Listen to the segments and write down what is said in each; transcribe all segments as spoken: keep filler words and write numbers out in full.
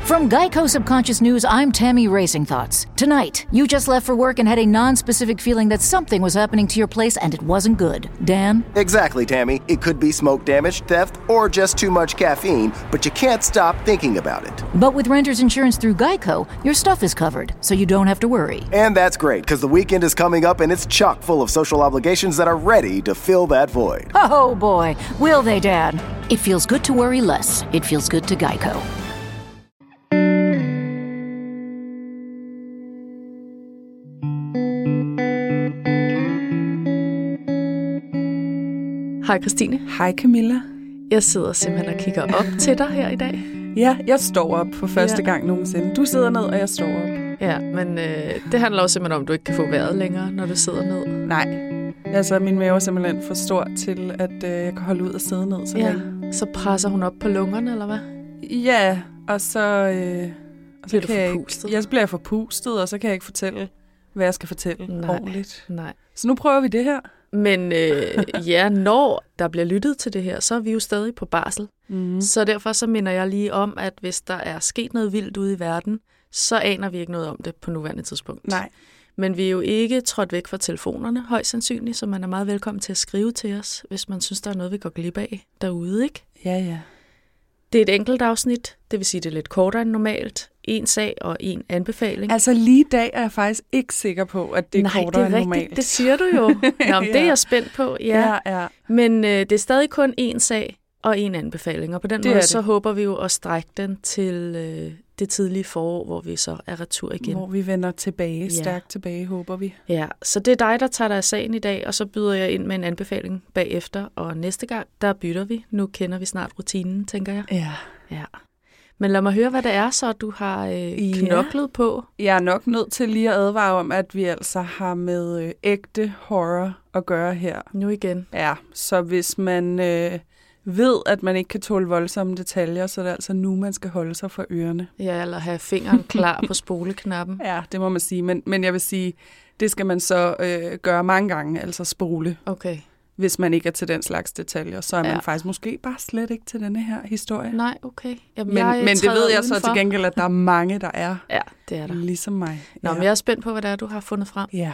From Geico Subconscious News, I'm Tammy Racing Thoughts. Tonight, you just left for work and had a non-specific feeling that something was happening to your place and it wasn't good. Dan? Exactly, Tammy. It could be smoke damage, theft, or just too much caffeine, but you can't stop thinking about it. But with renter's insurance through Geico, your stuff is covered, so you don't have to worry. And that's great, because the weekend is coming up and it's chock full of social obligations that are ready to fill that void. Oh boy, will they, Dad? It feels good to worry less. It feels good to Geico. Hej Christine. Hej Camilla. Jeg sidder simpelthen og kigger op til dig her i dag. Ja, jeg står op for første ja. gang nogensinde. Du sidder ned, og jeg står op. Ja, men øh, det handler også simpelthen om, at du ikke kan få vejret længere, når du sidder ned. Nej, altså min mave er simpelthen for stor til, at øh, jeg kan holde ud og sidde ned så ja. længe. Så presser hun op på lungerne, eller hvad? Ja, og så, øh, og så bliver kan du jeg forpustet? ikke, jeg bliver forpustet, og så kan jeg ikke fortælle, hvad jeg skal fortælle nej, ordentligt. Nej. Så nu prøver vi det her. Men øh, ja, når der bliver lyttet til det her, så er vi jo stadig på barsel. Mm. Så derfor så minder jeg lige om, at hvis der er sket noget vildt ude i verden, så aner vi ikke noget om det på nuværende tidspunkt. Nej. Men vi er jo ikke trådt væk fra telefonerne, højst sandsynligt, så man er meget velkommen til at skrive til os, hvis man synes, der er noget, vi går glip af derude, ikke? Ja, ja. Det er et enkelt afsnit, det vil sige, det er lidt kortere end normalt. En sag og en anbefaling. Altså lige i dag er jeg faktisk ikke sikker på, at det er Nej, kortere det er end rigtigt. normalt. Det siger du jo. Nå, ja. Det er jeg spændt på. Ja, ja. ja. Men øh, det er stadig kun én sag og en anbefaling, og på den det måde det. så håber vi jo at strække den til øh, det tidlige forår, hvor vi så er retur igen. Hvor vi vender tilbage, ja. stærkt tilbage, håber vi. Ja, så det er dig, der tager dig af sagen i dag, og så byder jeg ind med en anbefaling bagefter, og næste gang, der bytter vi. Nu kender vi snart rutinen, tænker jeg. Ja. Ja. Men lad mig høre, hvad det er, så du har øh, knoklet ja. på. Jeg er nok nødt til lige at advare om, at vi altså har med øh, ægte horror at gøre her. Nu igen. Ja, så hvis man øh, ved, at man ikke kan tåle voldsomme detaljer, så er det altså nu, man skal holde sig for ørerne. Ja, eller have fingeren klar på spoleknappen. Ja, det må man sige. Men, men jeg vil sige, det skal man så øh, gøre mange gange, altså spole. Okay. Hvis man ikke er til den slags detaljer, så er man ja. faktisk måske bare slet ikke til denne her historie. Nej, okay. Jamen, men jeg men det ved jeg udenfor. så til gengæld, at der er mange, der er. Ja, det er der. Ligesom mig. Nå, ja. men jeg er spændt på, hvad det er, du har fundet frem. Ja.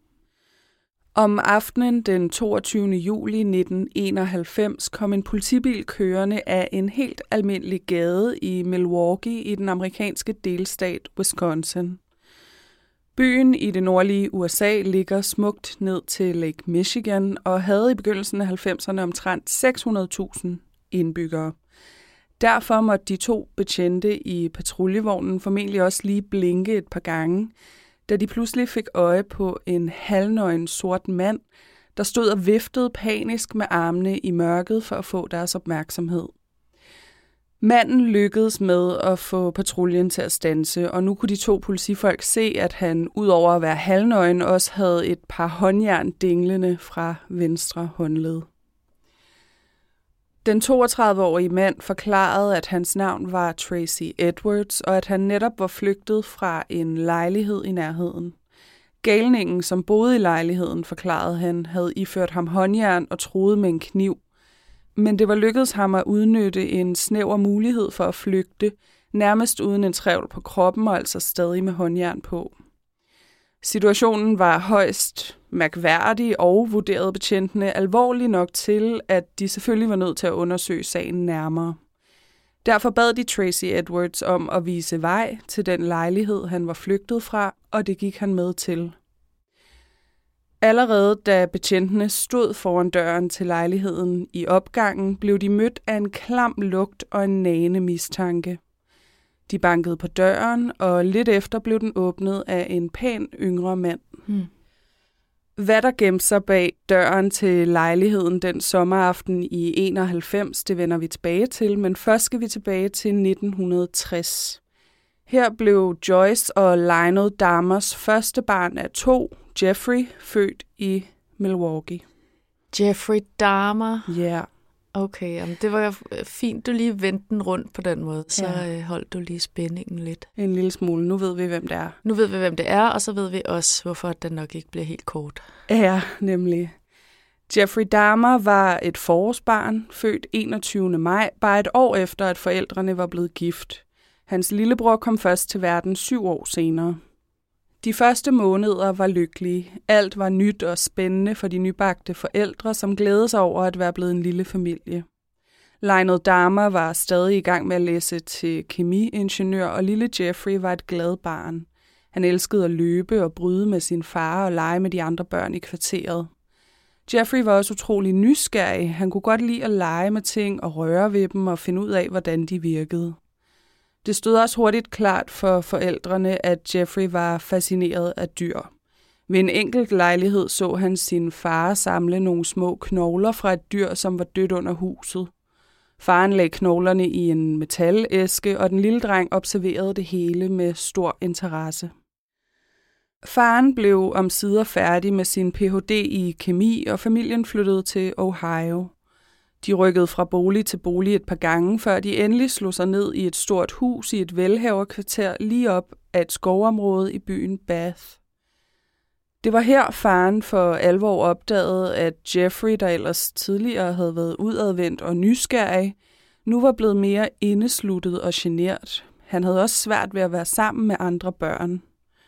Om aftenen den toogtyvende juli nitten enoghalvfems kom en politibil kørende af en helt almindelig gade i Milwaukee i den amerikanske delstat Wisconsin. Byen i det nordlige U S A ligger smukt ned til Lake Michigan og havde i begyndelsen af halvfemserne omtrent seks hundrede tusind indbyggere. Derfor måtte de to betjente i patruljevognen formentlig også lige blinke et par gange, da de pludselig fik øje på en halvnøgen sort mand, der stod og viftede panisk med armene i mørket for at få deres opmærksomhed. Manden lykkedes med at få patruljen til at standse, og nu kunne de to politifolk se, at han udover at være halvnøgen også havde et par håndjern dinglende fra venstre håndled. Den toogtredive-årige mand forklarede, at hans navn var Tracy Edwards, og at han netop var flygtet fra en lejlighed i nærheden. Galningen, som boede i lejligheden, forklarede han, havde iført ham håndjern og truet med en kniv. Men det var lykkedes ham at udnytte en snæver mulighed for at flygte, nærmest uden en trævl på kroppen og altså stadig med håndjern på. Situationen var højst mærkværdig og vurderede betjentene alvorligt nok til, at de selvfølgelig var nødt til at undersøge sagen nærmere. Derfor bad de Tracy Edwards om at vise vej til den lejlighed, han var flygtet fra, og det gik han med til. Allerede da betjentene stod foran døren til lejligheden i opgangen, blev de mødt af en klam lugt og en nagende mistanke. De bankede på døren, og lidt efter blev den åbnet af en pæn yngre mand. Hmm. Hvad der gemte sig bag døren til lejligheden den sommeraften i enoghalvfems, det vender vi tilbage til, men først skal vi tilbage til nitten tres. Her blev Joyce og Lionel Dahmers første barn af to, Jeffrey, født i Milwaukee. Jeffrey Dahmer? Ja. Yeah. Okay, jamen det var jo fint, du lige vendte den rundt på den måde, så ja. øh, holdt du lige spændingen lidt. En lille smule. Nu ved vi, hvem det er. Nu ved vi, hvem det er, og så ved vi også, hvorfor den nok ikke bliver helt kort. Ja, nemlig. Jeffrey Dahmer var et forårsbarn, født enogtyvende maj, bare et år efter, at forældrene var blevet gift. Hans lillebror kom først til verden syv år senere. De første måneder var lykkelige. Alt var nyt og spændende for de nybagte forældre, som glædede sig over at være blevet en lille familie. Lionel Dahmer var stadig i gang med at læse til kemiingeniør, og lille Jeffrey var et glad barn. Han elskede at løbe og bryde med sin far og lege med de andre børn i kvarteret. Jeffrey var også utrolig nysgerrig. Han kunne godt lide at lege med ting og røre ved dem og finde ud af, hvordan de virkede. Det stod også hurtigt klart for forældrene, at Jeffrey var fascineret af dyr. Ved en enkelt lejlighed så han sin far samle nogle små knogler fra et dyr, som var dødt under huset. Faren lagde knoglerne i en metalæske, og den lille dreng observerede det hele med stor interesse. Faren blev omsider færdig med sin P H D i kemi, og familien flyttede til Ohio. De rykkede fra bolig til bolig et par gange, før de endelig slog sig ned i et stort hus i et velhaverkvarter lige op af et skovområde i byen Bath. Det var her, faren for alvor opdagede, at Jeffrey, der ellers tidligere havde været udadvendt og nysgerrig, nu var blevet mere indesluttet og genert. Han havde også svært ved at være sammen med andre børn.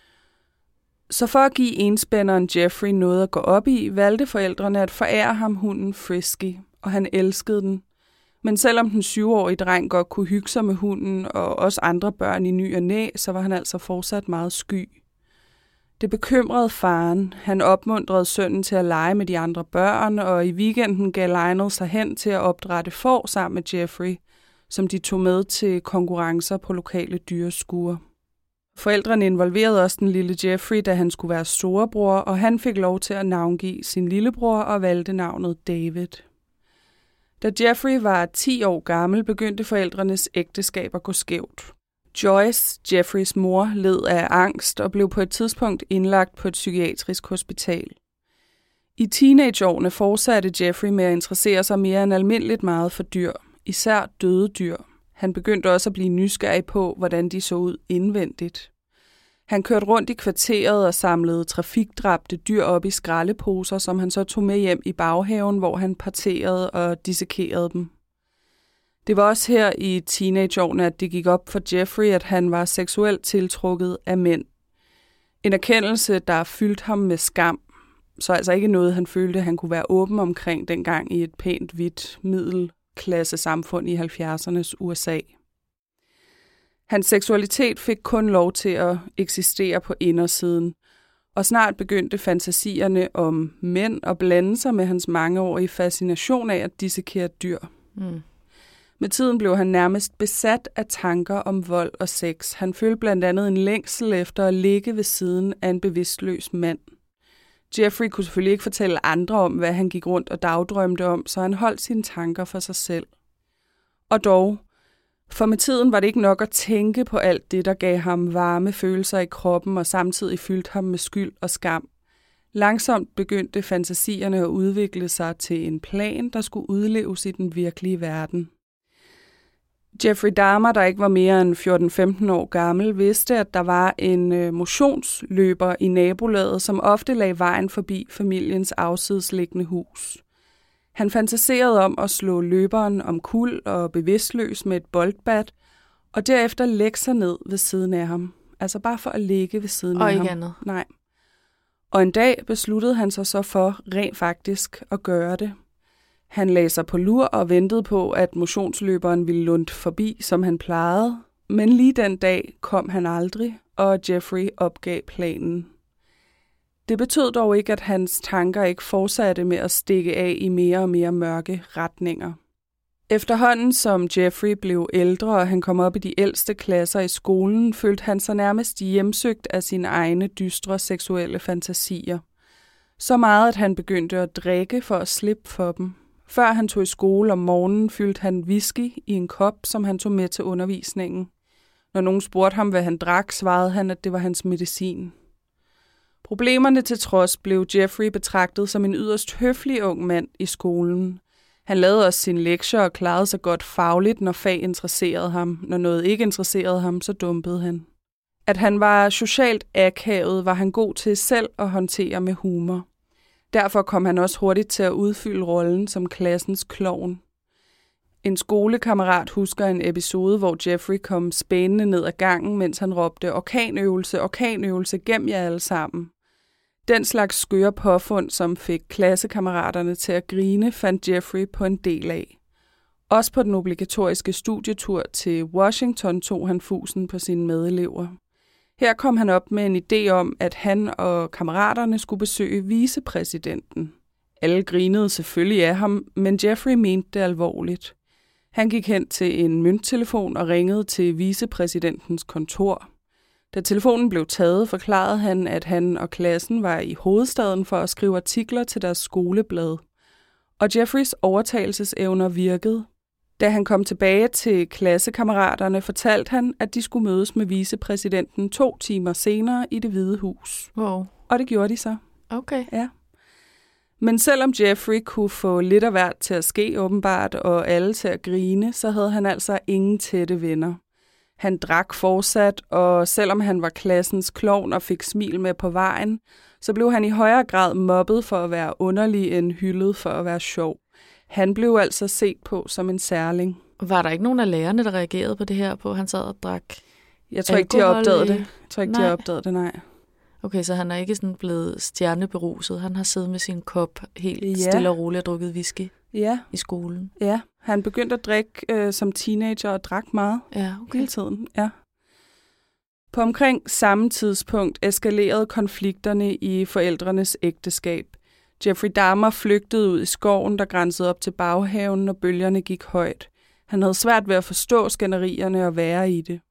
Så for at give enspænderen Jeffrey noget at gå op i, valgte forældrene at forære ham hunden Frisky, og han elskede den. Men selvom den syvårige dreng godt kunne hygge sig med hunden og også andre børn i ny og næ, så var han altså fortsat meget sky. Det bekymrede faren. Han opmuntrede sønnen til at lege med de andre børn, og i weekenden gav Lionel sig hen til at opdrætte får sammen med Jeffrey, som de tog med til konkurrencer på lokale dyreskuer. Forældrene involverede også den lille Jeffrey, da han skulle være storebror, og han fik lov til at navngive sin lillebror og valgte navnet David. Da Jeffrey var ti år gammel, begyndte forældrenes ægteskab at gå skævt. Joyce, Jeffreys mor, led af angst og blev på et tidspunkt indlagt på et psykiatrisk hospital. I teenageårene fortsatte Jeffrey med at interessere sig mere end almindeligt meget for dyr, især døde dyr. Han begyndte også at blive nysgerrig på, hvordan de så ud indvendigt. Han kørte rundt i kvarteret og samlede trafikdræbte dyr op i skraldeposer, som han så tog med hjem i baghaven, hvor han parterede og dissekerede dem. Det var også her i teenageårene, at det gik op for Jeffrey, at han var seksuelt tiltrukket af mænd. En erkendelse, der fyldte ham med skam, så altså ikke noget, han følte, han kunne være åben omkring dengang i et pænt, hvidt, middelklasse samfund i halvfjerdsernes U S A. Hans seksualitet fik kun lov til at eksistere på indersiden, og snart begyndte fantasierne om mænd at blande sig med hans mangeårige fascination af at dissekere dyr. Mm. Med tiden blev han nærmest besat af tanker om vold og sex. Han følte blandt andet en længsel efter at ligge ved siden af en bevidstløs mand. Jeffrey kunne selvfølgelig ikke fortælle andre om, hvad han gik rundt og dagdrømte om, så han holdt sine tanker for sig selv. Og dog, for med tiden var det ikke nok at tænke på alt det, der gav ham varme følelser i kroppen og samtidig fyldte ham med skyld og skam. Langsomt begyndte fantasierne at udvikle sig til en plan, der skulle udleves i den virkelige verden. Jeffrey Dahmer, der ikke var mere end fjorten femten år gammel, vidste, at der var en motionsløber i nabolaget, som ofte lagde vejen forbi familiens afsidesliggende hus. Han fantaserede om at slå løberen omkuld og bevidstløs med et boldbat, og derefter lægge sig ned ved siden af ham. Altså bare for at ligge ved siden og af ham. Og ikke andet. Nej. Og en dag besluttede han sig så for rent faktisk at gøre det. Han lagde sig på lur og ventede på, at motionsløberen ville lunde forbi, som han plejede. Men lige den dag kom han aldrig, og Jeffrey opgav planen. Det betød dog ikke, at hans tanker ikke fortsatte med at stikke af i mere og mere mørke retninger. Efterhånden som Jeffrey blev ældre, og han kom op i de ældste klasser i skolen, følte han sig nærmest hjemsøgt af sine egne dystre seksuelle fantasier. Så meget, at han begyndte at drikke for at slippe for dem. Før han tog i skole om morgenen, fyldte han whisky i en kop, som han tog med til undervisningen. Når nogen spurgte ham, hvad han drak, svarede han, at det var hans medicin. Problemerne til trods blev Jeffrey betragtet som en yderst høflig ung mand i skolen. Han lavede også sine lektier og klarede sig godt fagligt, når fag interesserede ham. Når noget ikke interesserede ham, så dumpede han. At han var socialt akavet, var han god til selv at håndtere med humor. Derfor kom han også hurtigt til at udfylde rollen som klassens klovn. En skolekammerat husker en episode, hvor Jeffrey kom spænende ned ad gangen, mens han råbte orkanøvelse, orkanøvelse, gem jer alle sammen. Den slags skøre påfund, som fik klassekammeraterne til at grine, fandt Jeffrey på en del af. Også på den obligatoriske studietur til Washington tog han fusen på sine medelever. Her kom han op med en idé om, at han og kammeraterne skulle besøge vicepræsidenten. Alle grinede selvfølgelig af ham, men Jeffrey mente det alvorligt. Han gik hen til en mønttelefon og ringede til vicepræsidentens kontor. Da telefonen blev taget, forklarede han, at han og klassen var i hovedstaden for at skrive artikler til deres skoleblad. Og Jeffreys overtagelsesevner virkede. Da han kom tilbage til klassekammeraterne, fortalte han, at de skulle mødes med vicepræsidenten to timer senere i Det Hvide Hus. Wow. Og det gjorde de så. Okay. Ja. Men selvom Jeffrey kunne få lidt af hvert til at ske åbenbart, og alle til at grine, så havde han altså ingen tætte venner. Han drak fortsat, og selvom han var klassens klovn og fik smil med på vejen, så blev han i højere grad mobbet for at være underlig end hyldet for at være sjov. Han blev altså set på som en særling. Var der ikke nogen af lærerne, der reagerede på det her, på at han sad og drak Jeg tror ikke, de har opdaget det. Jeg tror ikke, nej. de har opdaget det, nej. Okay, så han er ikke sådan blevet stjerneberuset. Han har siddet med sin kop helt Ja. stille og roligt og drukket whisky Ja, i skolen. ja. Han begyndte at drikke øh, som teenager og drak meget Ja, okay. hele tiden. Ja. På omkring samme tidspunkt eskalerede konflikterne i forældrenes ægteskab. Jeffrey Dahmer flygtede ud i skoven, der grænsede op til baghaven, når bølgerne gik højt. Han havde svært ved at forstå skænderierne og være i det.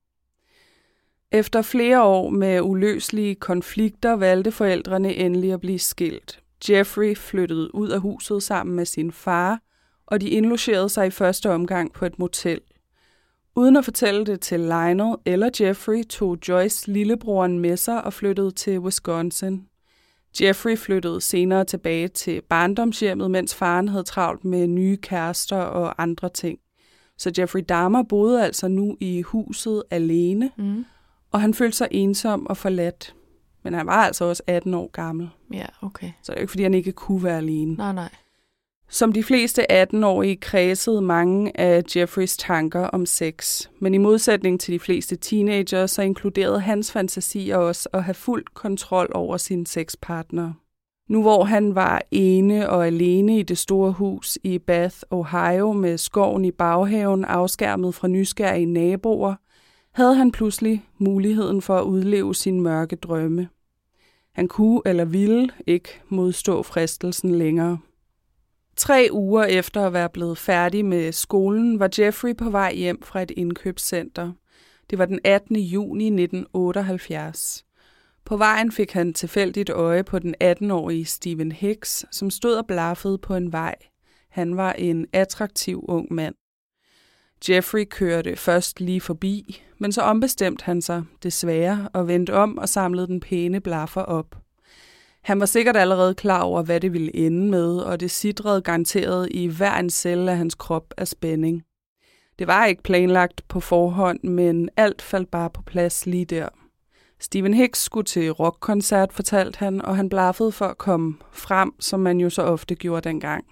Efter flere år med uløselige konflikter valgte forældrene endelig at blive skilt. Jeffrey flyttede ud af huset sammen med sin far, og de indlogerede sig i første omgang på et motel. Uden at fortælle det til Lionel eller Jeffrey, tog Joyce lillebroren med sig og flyttede til Wisconsin. Jeffrey flyttede senere tilbage til barndomshjemmet, mens faren havde travlt med nye kærester og andre ting. Så Jeffrey Dahmer boede altså nu i huset alene, Mm. og han følte sig ensom og forladt. Men han var altså også atten år gammel, Ja, okay. så det er ikke, fordi han ikke kunne være alene. Nej, nej. Som de fleste atten-årige kredsede mange af Jeffreys tanker om sex, men i modsætning til de fleste teenager, så inkluderede hans fantasier også at have fuld kontrol over sine sexpartnere. Nu hvor han var ene og alene i det store hus i Bath, Ohio, med skoven i baghaven afskærmet fra nysgerrige naboer, havde han pludselig muligheden for at udleve sine mørke drømme. Han kunne eller ville ikke modstå fristelsen længere. Tre uger efter at være blevet færdig med skolen, var Jeffrey på vej hjem fra et indkøbscenter. Det var den attende juni nitten otteoghalvfjerds. På vejen fik han tilfældigt øje på den atten-årige Stephen Hicks, som stod og blaffede på en vej. Han var en attraktiv ung mand. Jeffrey kørte først lige forbi, men så ombestemte han sig, desværre, og vendte om og samlede den pæne blaffer op. Han var sikkert allerede klar over, hvad det ville ende med, og det sidrede garanteret i hver en celle af hans krop af spænding. Det var ikke planlagt på forhånd, men alt faldt bare på plads lige der. Stephen Hicks skulle til rockkoncert, fortalte han, og han blaffede for at komme frem, som man jo så ofte gjorde dengang.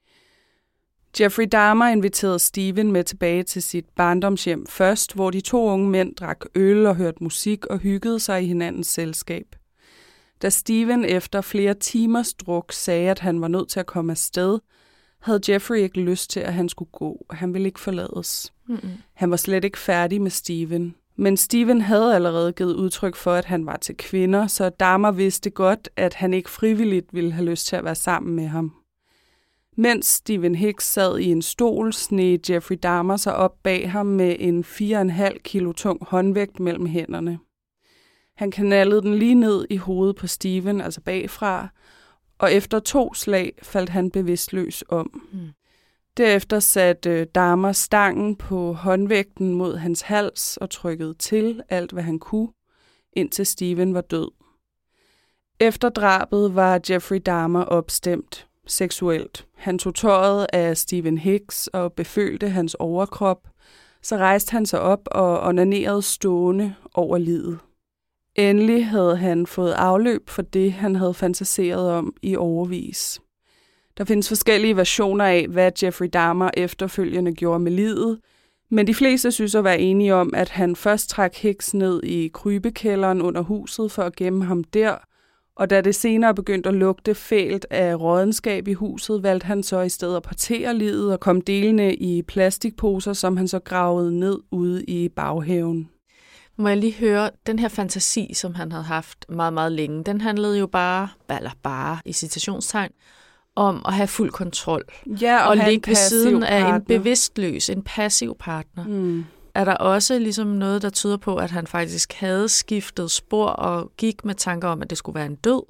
Jeffrey Dahmer inviterede Stephen med tilbage til sit barndomshjem først, hvor de to unge mænd drak øl og hørte musik og hyggede sig i hinandens selskab. Da Stephen efter flere timers druk sagde, at han var nødt til at komme afsted, havde Jeffrey ikke lyst til, at han skulle gå. Han ville ikke forlades. Mm-mm. Han var slet ikke færdig med Stephen. Men Stephen havde allerede givet udtryk for, at han var til kvinder, så Dahmer vidste godt, at han ikke frivilligt ville have lyst til at være sammen med ham. Mens Stephen Hicks sad i en stol, sneg Jeffrey Dahmer sig op bag ham med en fire komma fem kilo tung håndvægt mellem hænderne. Han knaldede den lige ned i hovedet på Stephen, altså bagfra, og efter to slag faldt han bevidstløs om. Mm. Derefter satte Dahmer stangen på håndvægten mod hans hals og trykkede til alt, hvad han kunne, indtil Stephen var død. Efter drabet var Jeffrey Dahmer opstemt seksuelt. Han tog tøjet af Stephen Hicks og befølte hans overkrop, så rejste han sig op og onanerede stående over livet. Endelig havde han fået afløb for det, han havde fantaseret om i årevis. Der findes forskellige versioner af, hvad Jeffrey Dahmer efterfølgende gjorde med livet, men de fleste synes at være enige om, at han først trak Hicks ned i krybekælderen under huset for at gemme ham der, og da det senere begyndte at lugte fælt af rådenskab i huset, valgte han så i stedet at partere liget og kom delene i plastikposer, som han så gravede ned ude i baghaven. Må jeg lige høre, den her fantasi, som han havde haft meget, meget længe, den handlede jo bare, eller bare i citationstegn, om at have fuld kontrol. Ja, og, og ligge ligge ved siden partner. af en bevidstløs, en passiv partner. Mm. Er der også ligesom noget, der tyder på, at han faktisk havde skiftet spor og gik med tanker om, at det skulle være en død?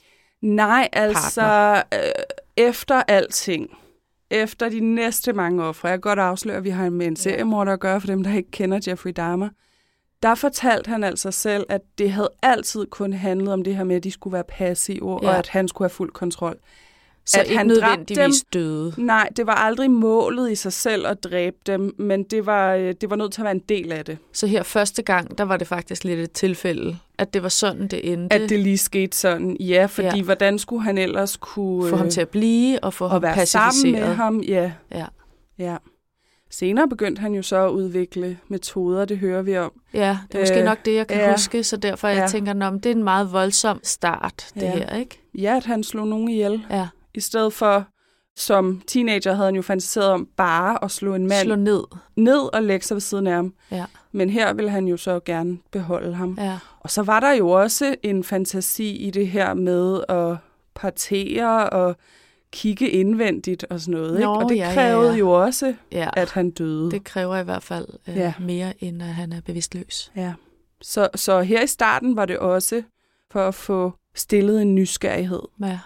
Nej, altså øh, efter alting, efter de næste mange ofre, jeg kan godt afsløre, at vi har med en seriemorder at gøre, for dem, der ikke kender Jeffrey Dahmer, der fortalte han altså selv, at det havde altid kun handlet om det her med, at de skulle være passive, ja. Og at han skulle have fuld kontrol. Så at ikke han nødvendigvis dem, døde? Nej, det var aldrig målet i sig selv at dræbe dem, men det var, det var nødt til at være en del af det. Så her første gang, der var det faktisk lidt et tilfælde, at det var sådan, det endte? At det lige skete sådan, ja, fordi ja. Hvordan skulle han ellers kunne... Få ham til at blive og få og ham være pacificeret? sammen med ham, ja. ja. ja. Senere begyndte han jo så at udvikle metoder, det hører vi om. Ja, det er måske øh, nok det, jeg kan ja. huske, så derfor ja. jeg tænker, det er en meget voldsom start, det ja. her, ikke? Ja, at han slog nogen ihjel. Ja. I stedet for, som teenager havde han jo fantaseret om bare at slå en mand slå ned. ned og lægge sig ved siden af ham. Ja. Men her ville han jo så gerne beholde ham. Ja. Og så var der jo også en fantasi i det her med at partere og kigge indvendigt og sådan noget. Nå, ikke? Og det ja, krævede ja, ja. jo også, ja. at han døde. Det kræver i hvert fald øh, ja. mere, end at han er bevidstløs. Ja. Så, så her i starten var det også for at få stillet en nysgerrighed, ja.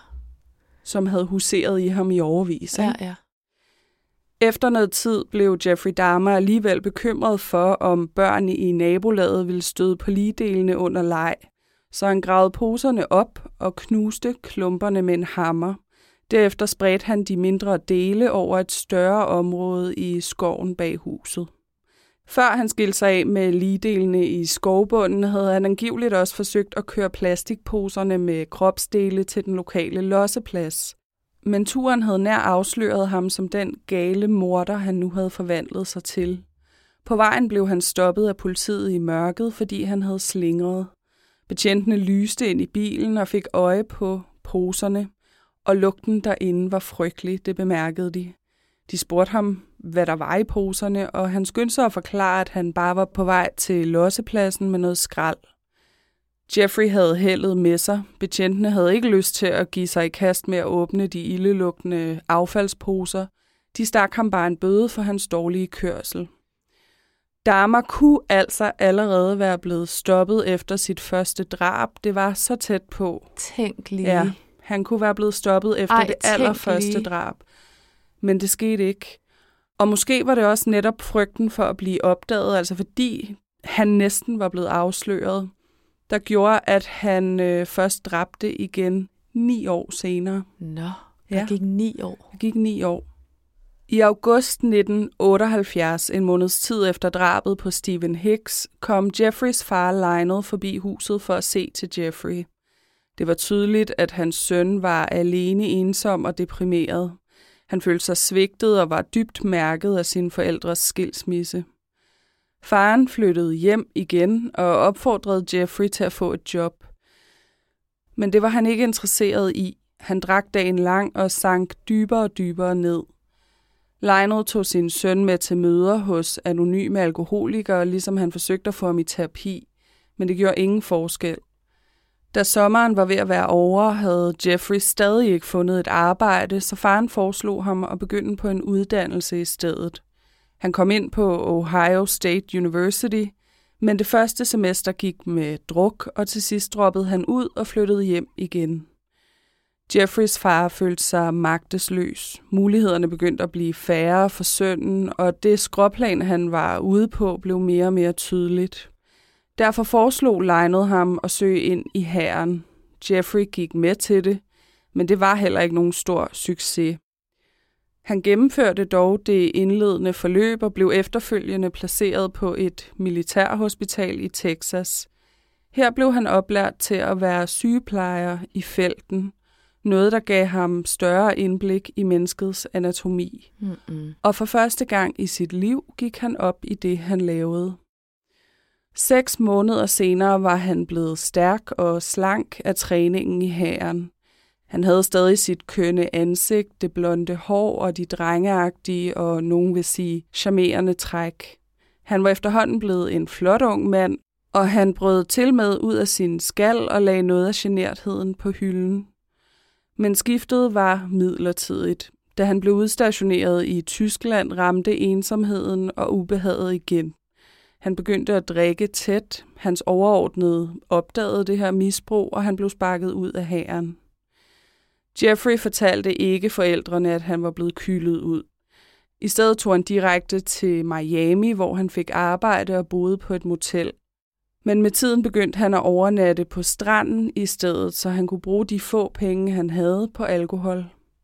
som havde huseret i ham i årevis. Ja, ja. Efter noget tid blev Jeffrey Dahmer alligevel bekymret for, om børn i nabolaget ville støde på ligedelene under leg, så han gravede poserne op og knuste klumperne med en hammer. Derefter spredte han de mindre dele over et større område i skoven bag huset. Før han skilte sig af med ligedelene i skovbunden, havde han angiveligt også forsøgt at køre plastikposerne med kropsdele til den lokale losseplads. Men turen havde nær afsløret ham som den gale morder, han nu havde forvandlet sig til. På vejen blev han stoppet af politiet i mørket, fordi han havde slingret. Betjentene lyste ind i bilen og fik øje på poserne, og lugten derinde var frygtelig, det bemærkede de. De spurgte ham, hvad der var i poserne, og han skyndte sig at forklare, at han bare var på vej til lossepladsen med noget skrald. Jeffrey havde heldet med sig. Betjentene havde ikke lyst til at give sig i kast med at åbne de ildelugtende affaldsposer. De stak ham bare en bøde for hans dårlige kørsel. Dahmer kunne altså allerede være blevet stoppet efter sit første drab. Det var så tæt på. Tænk lige. Ja, han kunne være blevet stoppet efter Ej, det allerførste lige. drab. Men det skete ikke. Og måske var det også netop frygten for at blive opdaget, altså fordi han næsten var blevet afsløret, der gjorde, at han øh, først dræbte igen ni år senere. Nå, der ja. gik ni år. Det gik ni år. I august nitten otteoghalvfjerds, en måneds tid efter drabet på Stephen Hicks, kom Jeffreys far Lionel forbi huset for at se til Jeffrey. Det var tydeligt, at hans søn var alene ensom og deprimeret. Han følte sig svigtet og var dybt mærket af sine forældres skilsmisse. Faren flyttede hjem igen og opfordrede Jeffrey til at få et job. Men det var han ikke interesseret i. Han drak dagen lang og sank dybere og dybere ned. Lionel tog sin søn med til møder hos anonyme alkoholikere, ligesom han forsøgte at få ham i terapi, men det gjorde ingen forskel. Da sommeren var ved at være over, havde Jeffrey stadig ikke fundet et arbejde, så faren foreslog ham at begynde på en uddannelse i stedet. Han kom ind på Ohio State University, men det første semester gik med druk, og til sidst droppede han ud og flyttede hjem igen. Jeffreys far følte sig magtesløs. Mulighederne begyndte at blive færre for sønnen, og det skråplan, han var ude på, blev mere og mere tydeligt. Derfor foreslog Lionel ham at søge ind i hæren. Jeffrey gik med til det, men det var heller ikke nogen stor succes. Han gennemførte dog det indledende forløb og blev efterfølgende placeret på et militærhospital i Texas. Her blev han oplært til at være sygeplejer i felten, Noget, der gav ham større indblik i menneskets anatomi. Mm-mm. Og for første gang i sit liv gik han op i det, han lavede. Seks måneder senere var han blevet stærk og slank af træningen i hæren. Han havde stadig sit kønne ansigt, det blonde hår og de drengeagtige og nogen vil sige charmerende træk. Han var efterhånden blevet en flot ung mand, og han brød til med ud af sin skal og lagde noget af genertheden på hylden. Men skiftet var midlertidigt. Da han blev udstationeret i Tyskland, ramte ensomheden og ubehaget igen. Han begyndte at drikke tæt. Hans overordnede opdagede det her misbrug, og han blev sparket ud af hæren. Jeffrey fortalte ikke forældrene, at han var blevet kylet ud. I stedet tog han direkte til Miami, hvor han fik arbejde og boede på et motel. Men med tiden begyndte han at overnatte på stranden i stedet, så han kunne bruge de få penge, han havde på alkohol.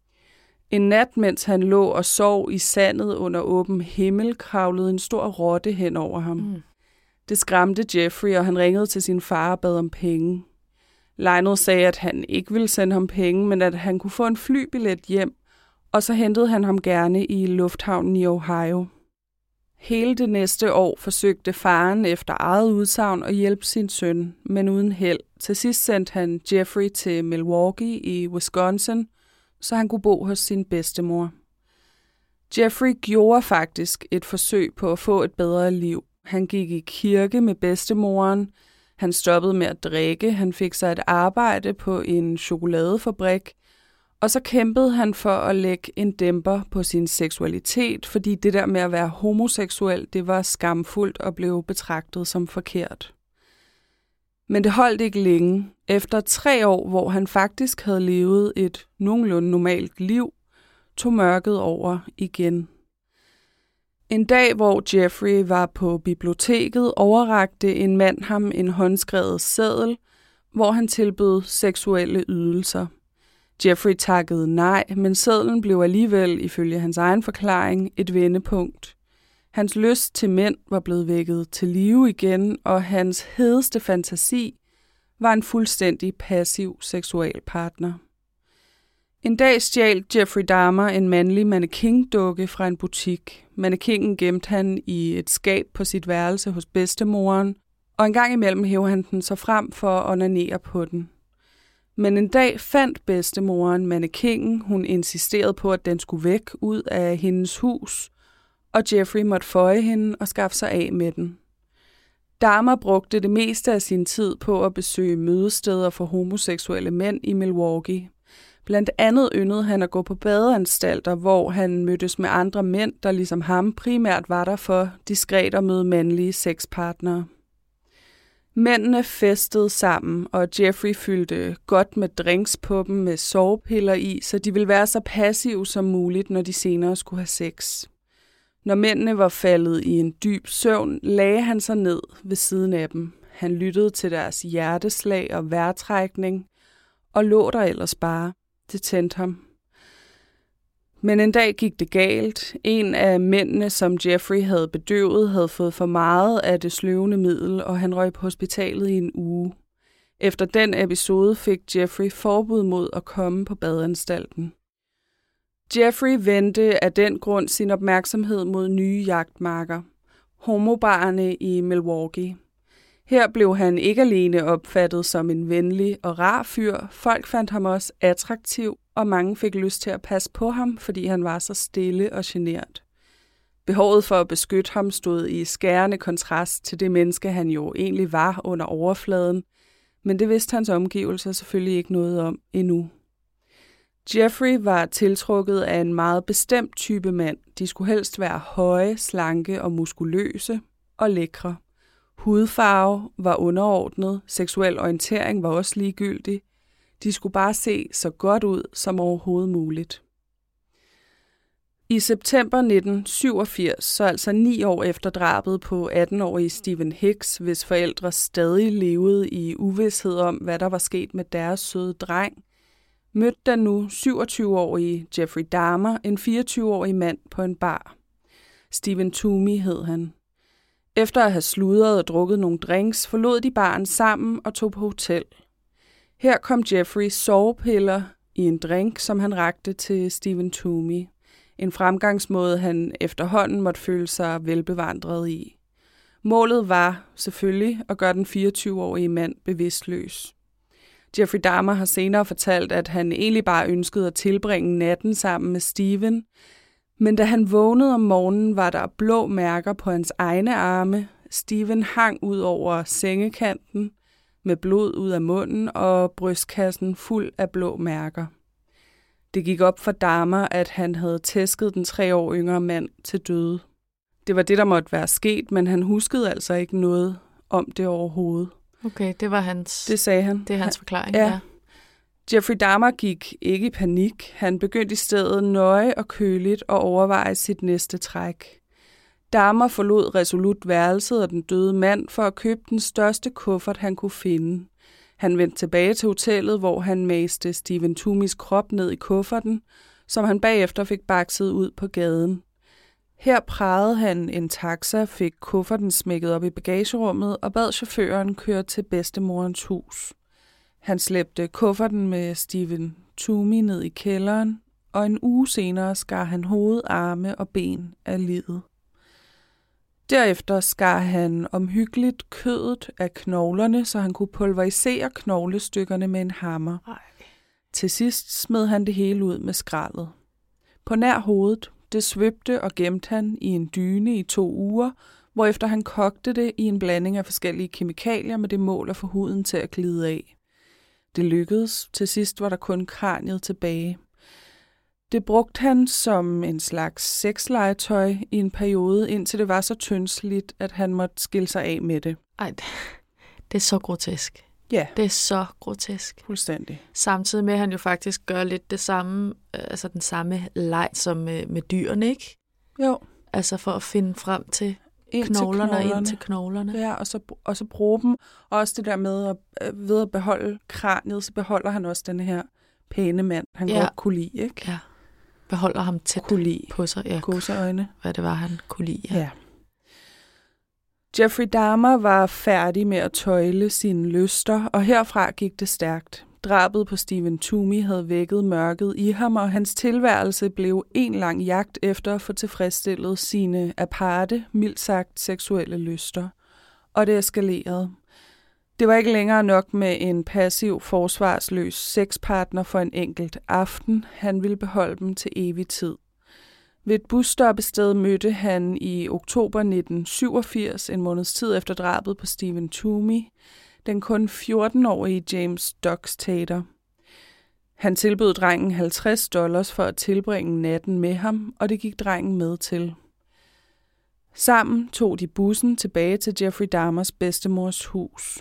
En nat, mens han lå og sov i sandet under åben himmel, kravlede en stor rotte hen over ham. Mm. Det skræmte Jeffrey, og han ringede til sin far og bad om penge. Lionel sagde, at han ikke ville sende ham penge, men at han kunne få en flybillet hjem, og så hentede han ham gerne i lufthavnen i Ohio. Hele det næste år forsøgte faren efter eget udsagn at hjælpe sin søn, men uden held. Til sidst sendte han Jeffrey til Milwaukee i Wisconsin, så han kunne bo hos sin bedstemor. Jeffrey gjorde faktisk et forsøg på at få et bedre liv. Han gik i kirke med bedstemoren, han stoppede med at drikke, han fik sig et arbejde på en chokoladefabrik, og så kæmpede han for at lægge en dæmper på sin seksualitet, fordi det der med at være homoseksuel, det var skamfuldt og blev betragtet som forkert. Men det holdt ikke længe. Efter tre år, hvor han faktisk havde levet et nogenlunde normalt liv, tog mørket over igen. En dag, hvor Jeffrey var på biblioteket, overrakte en mand ham en håndskrevet seddel, hvor han tilbød seksuelle ydelser. Jeffrey takkede nej, men sedlen blev alligevel, ifølge hans egen forklaring, et vendepunkt. Hans lyst til mænd var blevet vækket til live igen, og hans hedeste fantasi var en fuldstændig passiv seksualpartner. En dag stjal Jeffrey Dahmer en mandlig mannequin-dukke fra en butik. Mannequinen gemte han i et skab på sit værelse hos bedstemoren, og en gang imellem hævde han den så frem for at onanere på den. Men en dag fandt bedstemoren mannequinen. Hun insisterede på, at den skulle væk ud af hendes hus, og Jeffrey måtte føje hende og skaffe sig af med den. Dahmer brugte det meste af sin tid på at besøge mødesteder for homoseksuelle mænd i Milwaukee. Blandt andet yndede han at gå på badeanstalter, hvor han mødtes med andre mænd, der ligesom ham primært var der for diskret at møde mandlige sexpartnere. Mændene festede sammen, og Jeffrey fyldte godt med drinks på dem med sovepiller i, så de ville være så passive som muligt, når de senere skulle have sex. Når mændene var faldet i en dyb søvn, lagde han sig ned ved siden af dem. Han lyttede til deres hjerteslag og vejrtrækning, og lå der ellers bare. Det tændte ham. Men en dag gik det galt. En af mændene, som Jeffrey havde bedøvet, havde fået for meget af det sløvende middel, og han røg på hospitalet i en uge. Efter den episode fik Jeffrey forbud mod at komme på badeanstalten. Jeffrey vendte af den grund sin opmærksomhed mod nye jagtmarker. Homobarerne i Milwaukee. Her blev han ikke alene opfattet som en venlig og rar fyr, folk fandt ham også attraktiv, og mange fik lyst til at passe på ham, fordi han var så stille og genert. Behovet for at beskytte ham stod i skærende kontrast til det menneske, han jo egentlig var under overfladen, men det vidste hans omgivelser selvfølgelig ikke noget om endnu. Jeffrey var tiltrukket af en meget bestemt type mand. De skulle helst være høje, slanke og muskuløse og lækre. Hudfarve var underordnet, seksuel orientering var også ligegyldig. De skulle bare se så godt ud som overhovedet muligt. I september nitten syvogfirs, så altså ni år efter drabet på atten-årige Stephen Hicks, hvis forældre stadig levede i uvished om, hvad der var sket med deres søde dreng, mødte den nu syvogtyve-årige Jeffrey Dahmer en fireogtyve-årig mand på en bar. Stephen Toomey hed han. Efter at have sludret og drukket nogle drinks, forlod de baren sammen og tog på hotel. Her kom Jeffreys sovepiller, i en drink, som han rakte til Stephen Toomey. En fremgangsmåde, han efterhånden måtte føle sig velbevandret i. Målet var selvfølgelig at gøre den fireogtyve-årige mand bevidstløs. Jeffrey Dahmer har senere fortalt, at han egentlig bare ønskede at tilbringe natten sammen med Stephen, men da han vågnede om morgenen, var der blå mærker på hans egne arme. Stephen hang ud over sengekanten med blod ud af munden og brystkassen fuld af blå mærker. Det gik op for Dahmer, at han havde tæsket den tre år yngre mand til døde. Det var det, der måtte være sket, men han huskede altså ikke noget om det overhovedet. Okay, det var hans... Det sagde han. Det er hans forklaring, ja. ja. Jeffrey Dahmer gik ikke i panik. Han begyndte i stedet nøje og køligt at overveje sit næste træk. Dahmer forlod resolut værelset og den døde mand for at købe den største kuffert, han kunne finde. Han vendte tilbage til hotellet, hvor han maste Stephen Toomeys krop ned i kufferten, som han bagefter fik bakset ud på gaden. Her pragede han en taxa, fik kufferten smækket op i bagagerummet og bad chaufføren køre til bedstemorens hus. Han slæbte kufferten med Stephen Toomey ned i kælderen, og en uge senere skar han hoved, arme og ben af liget. Derefter skar han omhyggeligt kødet af knoglerne, så han kunne pulverisere knoglestykkerne med en hammer. Ej. Til sidst smed han det hele ud med skraldet. På nær hovedet, det svøbte og gemte han i en dyne i to uger, hvorefter han kogte det i en blanding af forskellige kemikalier med det mål at få huden til at glide af. Det lykkedes. Til sidst var der kun kraniet tilbage. Det brugte han som en slags sexlegetøj i en periode, indtil det var så tyndsligt, at han måtte skille sig af med det. Ej, det er så grotesk. Ja. Det er så grotesk. Fuldstændig. Samtidig med, at han jo faktisk gør lidt det samme, altså den samme leg som med, med dyrene, ikke? Jo. Altså for at finde frem til Ind knoglerne, til knoglerne. ind til knoglerne. Ja, og så, og så bruge dem. Og også det der med at, ved at beholde kraniet, så beholder han også den her pæne mand, han Ja. godt kunne lide, ikke? Ja. Beholder ham tæt Kunne lide. på sig. Ja. Gåseøjne. Hvad det var, han kunne lide. Ja. Ja. Jeffrey Dahmer var færdig med at tøjle sine lyster, og herfra gik det stærkt. Drabet på Stephen Toomey havde vækket mørket i ham, og hans tilværelse blev en lang jagt efter at få tilfredsstillet sine aparte, mildt sagt seksuelle lyster. Og det eskalerede. Det var ikke længere nok med en passiv, forsvarsløs sexpartner for en enkelt aften. Han ville beholde dem til evig tid. Ved et busstoppested mødte han i oktober nitten syvogfirs, en måneds tid efter drabet på Stephen Toomey, den kun fjorten-årige James Doxtator. Han tilbød drengen halvtreds dollars for at tilbringe natten med ham, og det gik drengen med til. Sammen tog de bussen tilbage til Jeffrey Dahmers bedstemors hus.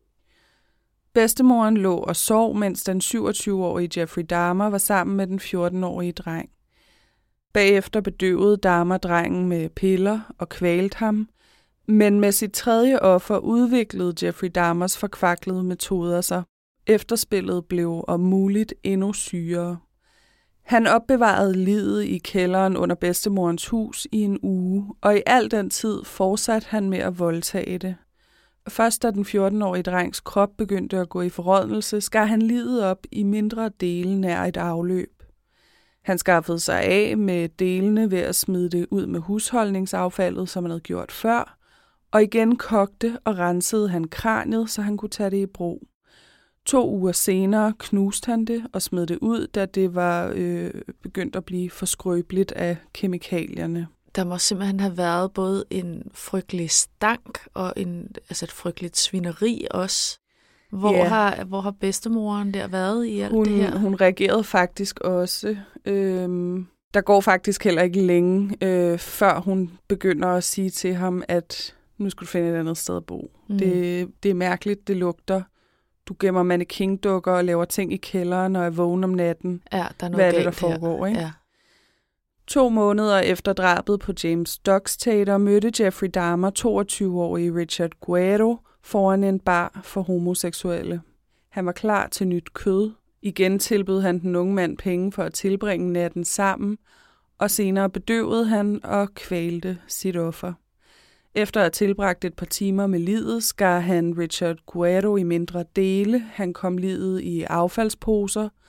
Bedstemoren lå og sov, mens den syvogtyve-årige Jeffrey Dahmer var sammen med den fjorten-årige dreng. Bagefter bedøvede Dahmer drengen med piller og kvalte ham, men med sit tredje offer udviklede Jeffrey Dahmers forkvaklede metoder sig. Efterspillet blev om muligt endnu sygere. Han opbevarede liget i kælderen under bedstemorens hus i en uge, og i al den tid fortsatte han med at voldtage det. Først da den fjorten-årige drengs krop begyndte at gå i forrådnelse, skar han liget op i mindre dele nær et afløb. Han skaffede sig af med delene ved at smide det ud med husholdningsaffaldet, som han havde gjort før, og igen kogte og rensede han kraniet, så han kunne tage det i brug. To uger senere knuste han det og smed det ud, da det var øh, begyndt at blive for skrøbeligt af kemikalierne. Der må simpelthen have været både en frygtelig stank og en, altså et frygteligt svineri også. Hvor, yeah. har, hvor har bedstemoren der været i alt hun, det her? Hun reagerede faktisk også. Øhm, der går faktisk heller ikke længe, øh, før hun begynder at sige til ham, at nu skal du finde et andet sted at bo. Mm. Det, det er mærkeligt, det lugter. Du gemmer mannequin-dukker og laver ting i kælderen og er vågen om natten. Ja, der er noget Hvad er det, der galt foregår, her. ikke? Ja. To måneder efter drabet på James Doxtator mødte Jeffrey Dahmer toogtyve-årige Richard Guerrero foran en bar for homoseksuelle. Han var klar til nyt kød. Igen tilbød han den unge mand penge for at tilbringe natten sammen, og senere bedøvede han og kvalte sit offer. Efter at have tilbragt et par timer med liget, skar han Richard Guerrero i mindre dele. Han kom liget i affaldsposer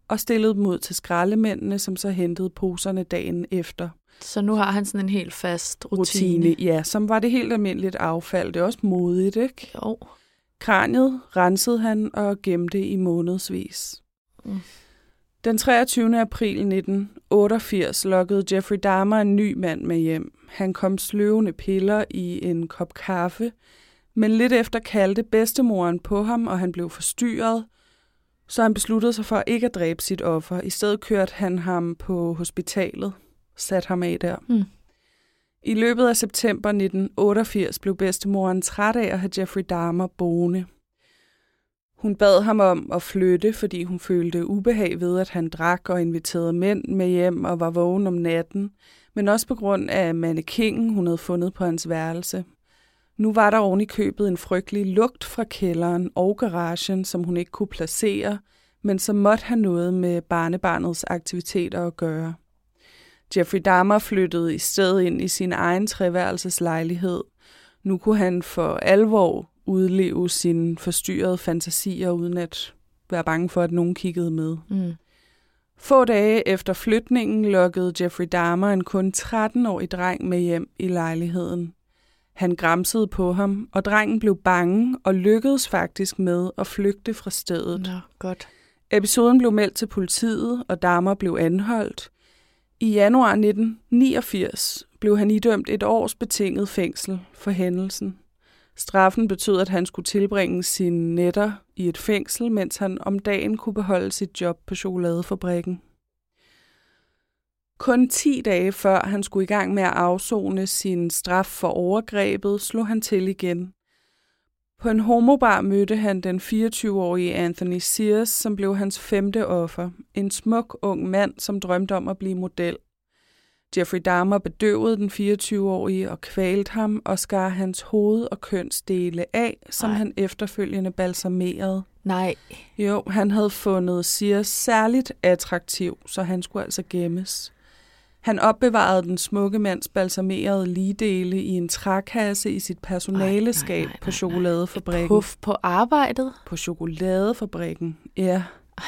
og stillede dem ud til skraldemændene, som så hentede poserne dagen efter. Så nu har han sådan en helt fast rutine. rutine. Ja, som var det helt almindeligt affald. Det er også modigt, ikke? Jo. Kraniet rensede han og gemte i månedsvis. Mm. Den treogtyvende april nitten otteogfirs lokkede Jeffrey Dahmer en ny mand med hjem. Han kom sløvende piller i en kop kaffe, men lidt efter kaldte bedstemoren på ham, og han blev forstyrret, så han besluttede sig for ikke at dræbe sit offer. I stedet kørte han ham på hospitalet, satte ham af der. Mm. I løbet af september nitten otteogfirs blev bedstemoren træt af at have Jeffrey Dahmer boende. Hun bad ham om at flytte, fordi hun følte ubehag ved, at han drak og inviterede mænd med hjem og var vågen om natten, men også på grund af mannequinen, hun havde fundet på hans værelse. Nu var der oven i købet en frygtelig lugt fra kælderen og garagen, som hun ikke kunne placere, men som måtte have noget med barnebarnets aktiviteter at gøre. Jeffrey Dahmer flyttede i stedet ind i sin egen treværelseslejlighed. Nu kunne han for alvor udleve sine forstyrrede fantasier, uden at være bange for, at nogen kiggede med. Mm. Få dage efter flytningen lokkede Jeffrey Dahmer en kun tretten-årig dreng med hjem i lejligheden. Han gramsede på ham, og drengen blev bange og lykkedes faktisk med at flygte fra stedet. Nå, godt. Episoden blev meldt til politiet, og Dahmer blev anholdt. I januar nitten niogfirs blev han idømt et års betinget fængsel for hændelsen. Straffen betød, at han skulle tilbringe sine nætter i et fængsel, mens han om dagen kunne beholde sit job på chokoladefabrikken. Kun ti dage før han skulle i gang med at afsone sin straf for overgrebet, slog han til igen. På en homobar mødte han den fireogtyve-årige Anthony Sears, som blev hans femte offer. En smuk ung mand, som drømte om at blive model. Jeffrey Dahmer bedøvede den fireogtyve-årige og kvalte ham og skar hans hoved og kønsdele af, som Ej. han efterfølgende balsamerede. Nej. Jo, han havde fundet Sears særligt attraktiv, så han skulle altså gemmes. Han opbevarede den smukke mands balsamerede ligedele i en trækasse i sit personaleskab Ej, nej, nej, på chokoladefabrikken. Puff på arbejdet? På chokoladefabrikken, ja. Ej.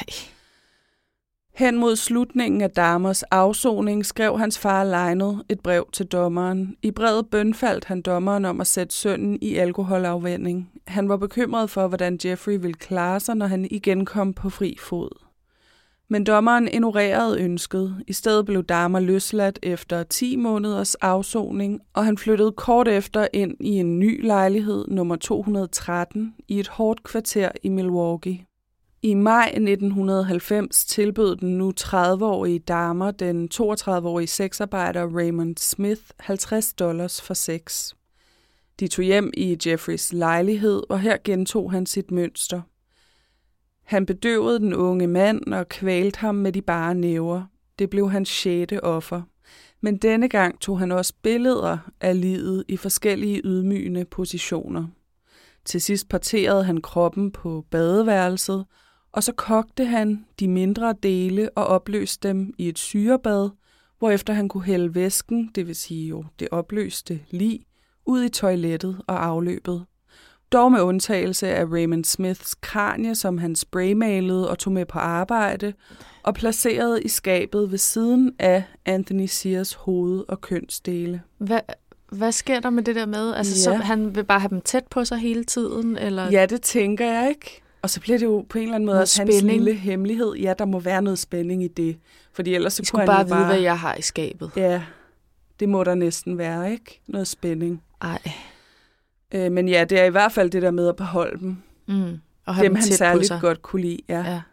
Hen mod slutningen af Dahmers afsoning skrev hans far Lionel et brev til dommeren. I brevet bønfaldt han dommeren om at sætte sønnen i alkoholafvænning. Han var bekymret for, hvordan Jeffrey ville klare sig, når han igen kom på fri fod. Men dommeren ignorerede ønsket. I stedet blev Dahmer løsladt efter ti måneders afsoning, og han flyttede kort efter ind i en ny lejlighed, nummer to hundrede og tretten, i et hårdt kvarter i Milwaukee. I maj nitten halvfems tilbød den nu tredive-årige Dahmer den toogtredive-årige sexarbejder Raymond Smith halvtreds dollars for sex. De tog hjem i Jeffreys lejlighed, og her gentog han sit mønster. Han bedøvede den unge mand og kvalte ham med de bare næver. Det blev hans sjette offer. Men denne gang tog han også billeder af livet i forskellige ydmygende positioner. Til sidst parterede han kroppen på badeværelset, og så kogte han de mindre dele og opløste dem i et syrebad, hvorefter han kunne hælde væsken, det vil sige jo det opløste lig, ud i toilettet og afløbet. Dog med undtagelse af Raymond Smiths kranie, som han spraymalede og tog med på arbejde, og placerede i skabet ved siden af Anthony Sears hoved og kønsdele. Hvad, hvad sker der med det der med? Altså, Ja. så han vil bare have dem tæt på sig hele tiden? Eller? Ja, det tænker jeg ikke. Og så bliver det jo på en eller anden måde Noget også hans spænding. lille hemmelighed. Ja, der må være noget spænding i det. Fordi ellers så I kunne skulle han bare jo vide, bare... hvad jeg har i skabet. Ja, det må der næsten være, ikke? Noget spænding. Ej. Øh, men ja, det er i hvert fald det der med at beholde dem. Mm. Og have Dem dem han tæt på særligt sig. godt kunne lide, ja. Ja.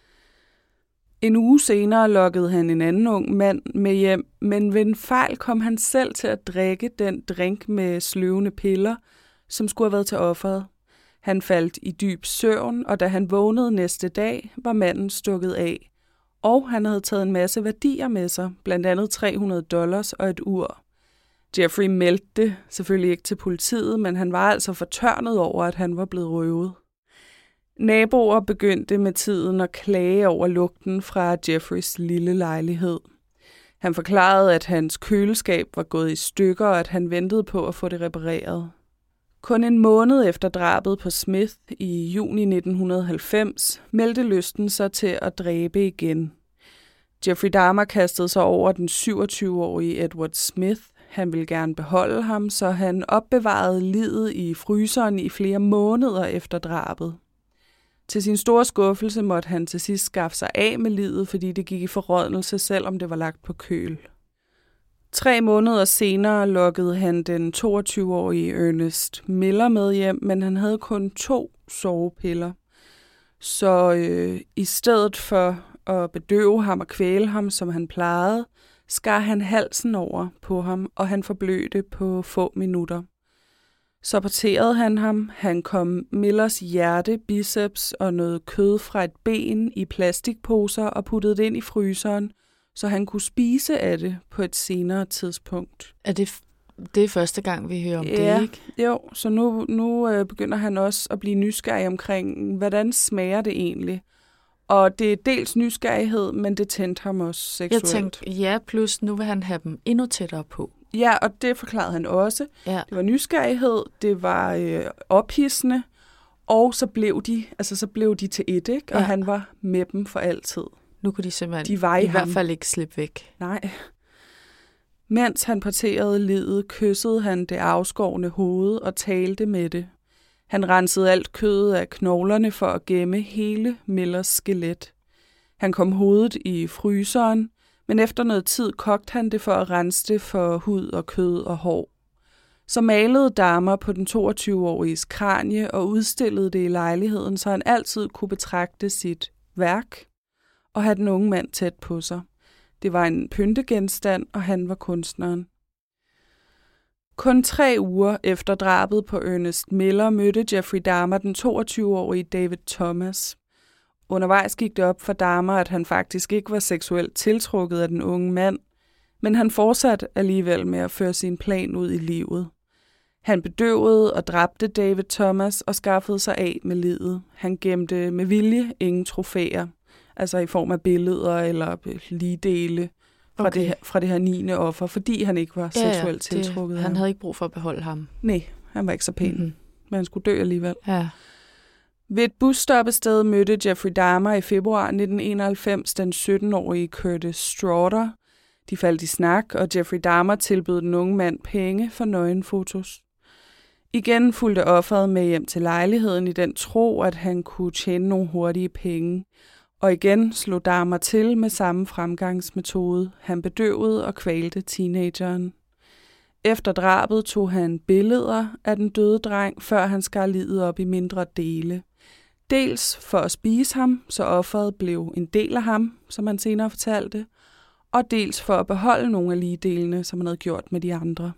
En uge senere lokkede han en anden ung mand med hjem, men ved en fejl kom han selv til at drikke den drink med sløvende piller, som skulle have været til offeret. Han faldt i dyb søvn, og da han vågnede næste dag, var manden stukket af. Og han havde taget en masse værdier med sig, blandt andet tre hundrede dollars og et ur. Jeffrey meldte det selvfølgelig ikke til politiet, men han var altså fortørnet over, at han var blevet røvet. Naboer begyndte med tiden at klage over lugten fra Jeffreys lille lejlighed. Han forklarede, at hans køleskab var gået i stykker, og at han ventede på at få det repareret. Kun en måned efter drabet på Smith i juni nitten halvfems meldte lysten sig til at dræbe igen. Jeffrey Dahmer kastede sig over den syvogtyve-årige Edward Smith. Han ville gerne beholde ham, så han opbevarede liget i fryseren i flere måneder efter drabet. Til sin store skuffelse måtte han til sidst skaffe sig af med liget, fordi det gik i forrådnelse, selvom det var lagt på køl. Tre måneder senere lokkede han den toogtyve-årige Ernest Miller med hjem, men han havde kun to sovepiller. Så øh, i stedet for at bedøve ham og kvæle ham, som han plejede, skar han halsen over på ham, og han forblødte på få minutter. Så parterede han ham. Han kom Millers hjerte, biceps og noget kød fra et ben i plastikposer og puttede det ind i fryseren, så han kunne spise af det på et senere tidspunkt. Er det, det er første gang, vi hører om ja, det, ikke? Jo, så nu, nu øh, begynder han også at blive nysgerrig omkring, hvordan smager det egentlig? Og det er dels nysgerrighed, men det tændte ham også seksuelt. Jeg tænkte, ja, plus nu vil han have dem endnu tættere på. Ja, og det forklarede han også. Ja. Det var nysgerrighed, det var øh, ophidsende, og så blev de, altså så blev de til et, ikke? Og ja. Han var med dem for altid. Nu kunne de simpelthen de var i, i ham. hvert fald ikke slippe væk. Nej. Mens han parterede liget, kyssede han det afskårne hoved og talte med det. Han rensede alt kødet af knoglerne for at gemme hele Millers skelet. Han kom hovedet i fryseren, men efter noget tid kogte han det for at rense det for hud og kød og hår. Så malede Dahmer på den toogtyve-åriges kranie og udstillede det i lejligheden, så han altid kunne betragte sit værk og have den unge mand tæt på sig. Det var en pyntegenstand, og han var kunstneren. Kun tre uger efter drabet på Ernest Miller mødte Jeffrey Dahmer den toogtyve-årige David Thomas. Undervejs gik det op for Dahmer, at han faktisk ikke var seksuelt tiltrukket af den unge mand, men han fortsatte alligevel med at føre sin plan ud i livet. Han bedøvede og dræbte David Thomas og skaffede sig af med liget. Han gemte med vilje ingen trofæer, altså i form af billeder eller ligedele fra, okay. det, her, fra det her niende offer, fordi han ikke var ja, seksuelt ja, tiltrukket. Han havde ikke brug for at beholde ham. Nej, han var ikke så pæn, mm-hmm. men han skulle dø alligevel. Ja. Ved et busstoppested mødte Jeffrey Dahmer i februar nitten enoghalvfems den sytten-årige Curtis Straughter. De faldt i snak, og Jeffrey Dahmer tilbød den unge mand penge for nøgenfotos. Igen fulgte offeret med hjem til lejligheden i den tro, at han kunne tjene nogle hurtige penge. Og igen slog Dahmer til med samme fremgangsmetode. Han bedøvede og kvalte teenageren. Efter drabet tog han billeder af den døde dreng, før han skar liget op i mindre dele. Dels for at spise ham, så offeret blev en del af ham, som han senere fortalte, og dels for at beholde nogle af ligedelene, som han havde gjort med de andre.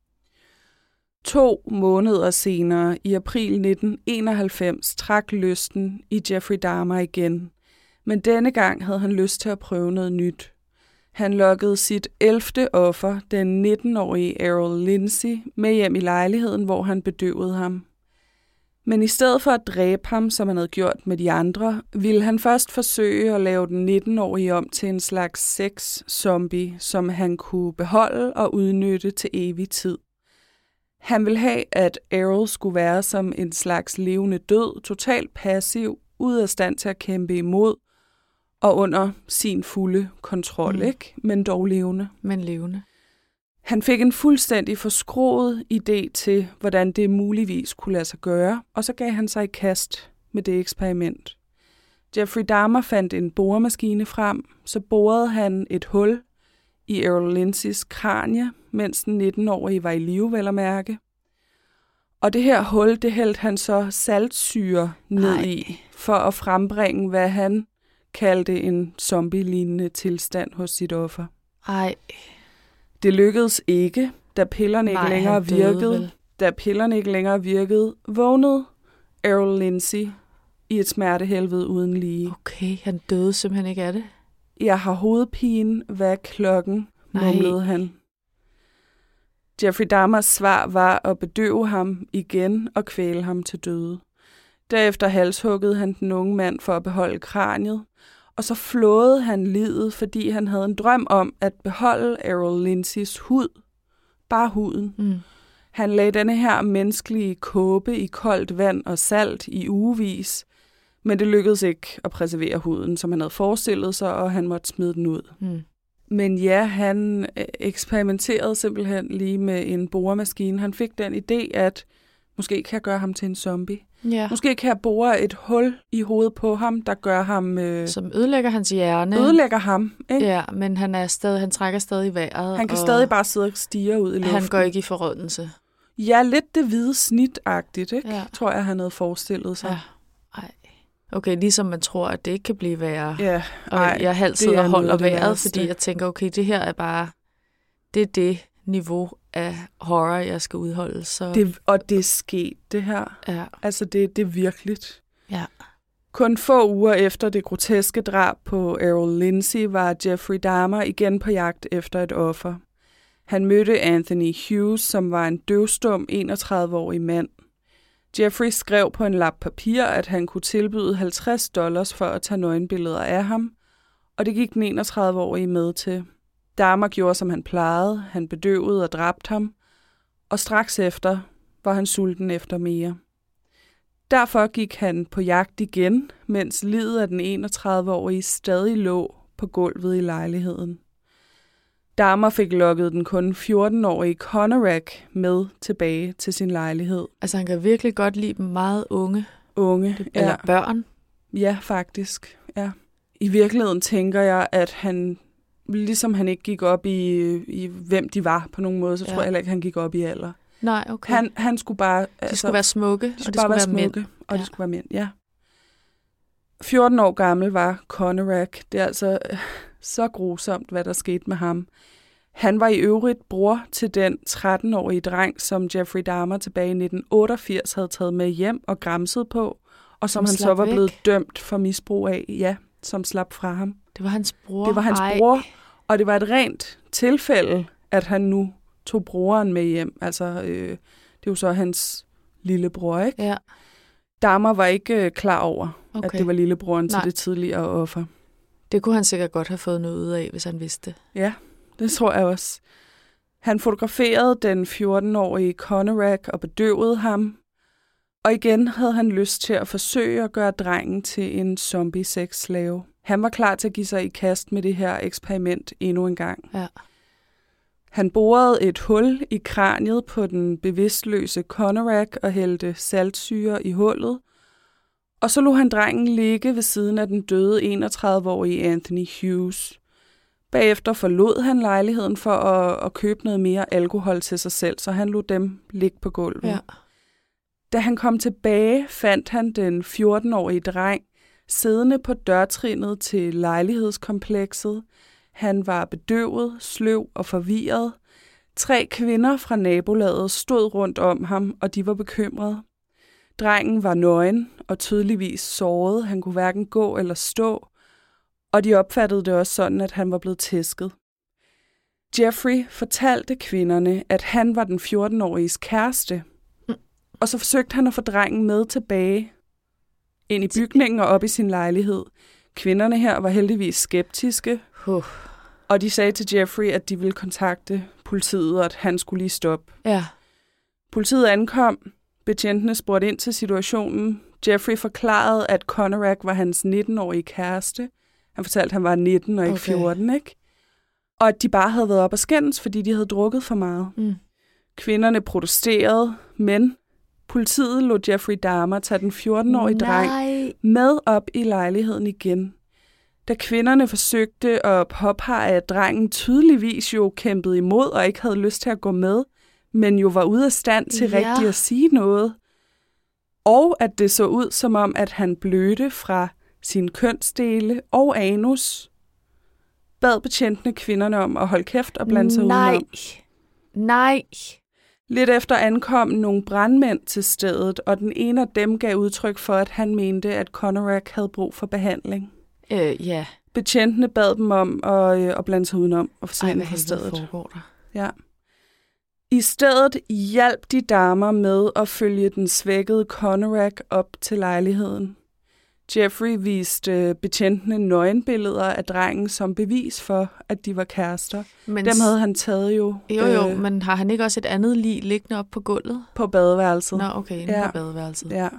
To måneder senere, i april nitten enoghalvfems, trak lysten i Jeffrey Dahmer igen, men denne gang havde han lyst til at prøve noget nyt. Han lokkede sit ellevte offer, den nitten-årige Errol Lindsey, med hjem i lejligheden, hvor han bedøvede ham. Men i stedet for at dræbe ham, som han havde gjort med de andre, ville han først forsøge at lave den nitten-årige om til en slags sex-zombie, som han kunne beholde og udnytte til evig tid. Han ville have, at Errol skulle være som en slags levende død, totalt passiv, ude af stand til at kæmpe imod, og under sin fulde kontrol, mm. ikke? Men dog levende. Men levende. Han fik en fuldstændig forskroet idé til, hvordan det muligvis kunne lade sig gøre, og så gav han sig i kast med det eksperiment. Jeffrey Dahmer fandt en boremaskine frem, så borede han et hul i Errol Lindseys kranie, mens den nitten-årige var i live, vel at mærke. Og det her hul, det hældte han så saltsyre ned Ej. i, for at frembringe, hvad han kaldte en zombie-lignende tilstand hos sit offer. Ej. Det lykkedes ikke, da pillerne ikke Nej, længere døde, virkede. vel? Da pillerne ikke længere virkede, vågnede Errol Lindsey i et smertehelvede uden lige. Okay, han døde simpelthen ikke af det. Jeg har hovedpine, hvad er klokken, mumlede han. Jeffrey Dahmers svar var at bedøve ham igen og kvæle ham til døde. Derefter halshuggede han den unge mand for at beholde kraniet, og så flåede han liget, fordi han havde en drøm om at beholde Errol Lindseys hud. Bare huden. Mm. Han lagde denne her menneskelige kåbe i koldt vand og salt i ugevis, men det lykkedes ikke at preservere huden, som han havde forestillet sig, og han måtte smide den ud. Mm. Men ja, han eksperimenterede simpelthen lige med en boremaskine. Han fik den idé, at måske kan jeg gøre ham til en zombie. Ja. Måske kan jeg bore et hul i hovedet på ham, der gør ham... Øh, Som ødelægger hans hjerne. Ødelægger ham, ikke? Ja, men han, er stadig, han trækker stadig vejret. Han kan stadig bare sidde og stige ud i luften. Han går ikke i forrådnelse. Ja, lidt det hvide snit-agtigt, ikke? Ja. Tror jeg, han havde forestillet sig. Ja. Ej. Okay, ligesom man tror, at det ikke kan blive værre. Ja, og ej, jeg halvt sidder og holder vejret, værste. fordi jeg tænker, okay, det her er bare, det er det niveau af horror, jeg skal udholde. Så... Det, og det er sket, det her. Ja. Altså, det, det er virkeligt. Ja. Kun få uger efter det groteske drab på Errol Lindsey, var Jeffrey Dahmer igen på jagt efter et offer. Han mødte Anthony Hughes, som var en døvstum enogtredive-årig mand. Jeffrey skrev på en lap papir, at han kunne tilbyde halvtreds dollars for at tage nøgenbilleder af ham, og det gik den enogtredive-årige med til. Dahmer gjorde, som han plejede. Han bedøvede og dræbte ham, og straks efter var han sulten efter mere. Derfor gik han på jagt igen, mens liget af den enogtredive-årige stadig lå på gulvet i lejligheden. Dahmer fik lokket den kun fjorten-årige Conorak med tilbage til sin lejlighed. Altså han kan virkelig godt lide dem meget unge. Unge, Eller ja. børn. Ja, faktisk, ja. I virkeligheden tænker jeg, at han, ligesom han ikke gik op i, i hvem de var på nogen måde, så ja. tror jeg heller ikke, han gik op i alder. Nej, okay. Han, han skulle bare... De altså, skulle være smukke, de og skulle det bare skulle være være smukke, mænd. og ja. det skulle være mænd, ja. fjorten år gammel var Conorak. Det er altså så grusomt, hvad der skete med ham. Han var i øvrigt bror til den tretten-årige dreng, som Jeffrey Dahmer tilbage i nitten otteogfirs havde taget med hjem og græmset på, og som, som han så var væk. blevet dømt for misbrug af, ja, som slap fra ham. Det var hans bror. Det var hans Ej. bror, og det var et rent tilfælde, at han nu tog broren med hjem. Altså, øh, det er jo så hans lillebror, ikke? Ja. Dahmer var ikke øh, klar over, okay. at det var lillebroren Nej. til det tidligere offer. Det kunne han sikkert godt have fået noget ud af, hvis han vidste det. Ja, det tror jeg også. Han fotograferede den fjorten-årige Conorak og bedøvede ham. Og igen havde han lyst til at forsøge at gøre drengen til en zombie-sex-slave. Han var klar til at give sig i kast med det her eksperiment endnu en gang. Ja. Han borede et hul i kraniet på den bevidstløse Conorak og hældte saltsyre i hullet. Og så lod han drengen ligge ved siden af den døde enogtredive-årige Anthony Hughes. Bagefter forlod han lejligheden for at, at købe noget mere alkohol til sig selv, så han lod dem ligge på gulvet. Ja. Da han kom tilbage, fandt han den fjorten-årige dreng siddende på dørtrinnet til lejlighedskomplekset. Han var bedøvet, sløv og forvirret. Tre kvinder fra nabolaget stod rundt om ham, og de var bekymrede. Drengen var nøgen og tydeligvis såret. Han kunne hverken gå eller stå, og de opfattede det også sådan, at han var blevet tæsket. Jeffrey fortalte kvinderne, at han var den fjorten-åriges kæreste, mm. og så forsøgte han at få drengen med tilbage ind i bygningen og op i sin lejlighed. Kvinderne her var heldigvis skeptiske, uh. og de sagde til Jeffrey, at de ville kontakte politiet, og at han skulle lige stoppe. Ja. Politiet ankom. Betjentene spurgte ind til situationen. Jeffrey forklarede, at Conorak var hans nitten-årige kæreste. Han fortalte, at han var nitten og ikke okay. fjorten, ikke? Og at de bare havde været op og skændes, fordi de havde drukket for meget. Mm. Kvinderne protesterede, men politiet lod Jeffrey Dahmer tage den fjorten-årige Nej. dreng med op i lejligheden igen. Da kvinderne forsøgte at påpege, at drengen tydeligvis jo kæmpede imod og ikke havde lyst til at gå med, men jo var ude af stand til ja. rigtig at sige noget. Og at det så ud som om, at han blødte fra sin kønsdele og anus, bad betjentene kvinderne om at holde kæft og blande sig Nej. udenom. Nej. Lidt efter ankom nogle brandmænd til stedet, og den ene af dem gav udtryk for, at han mente, at Conorak havde brug for behandling. Øh, ja. Betjentene bad dem om at, øh, at blande sig udenom og forsvinde fra stedet. stedet. Foregår der? Ja. I stedet hjalp de damer med at følge den svækkede Conorak op til lejligheden. Jeffrey viste betjentene nøgenbilleder af drengen som bevis for, at de var kærester. Men dem havde han taget jo. Jo, jo, øh, men har han ikke også et andet lig liggende op på gulvet? På badeværelset. Nå, okay, inde ja. på badeværelset. Ja.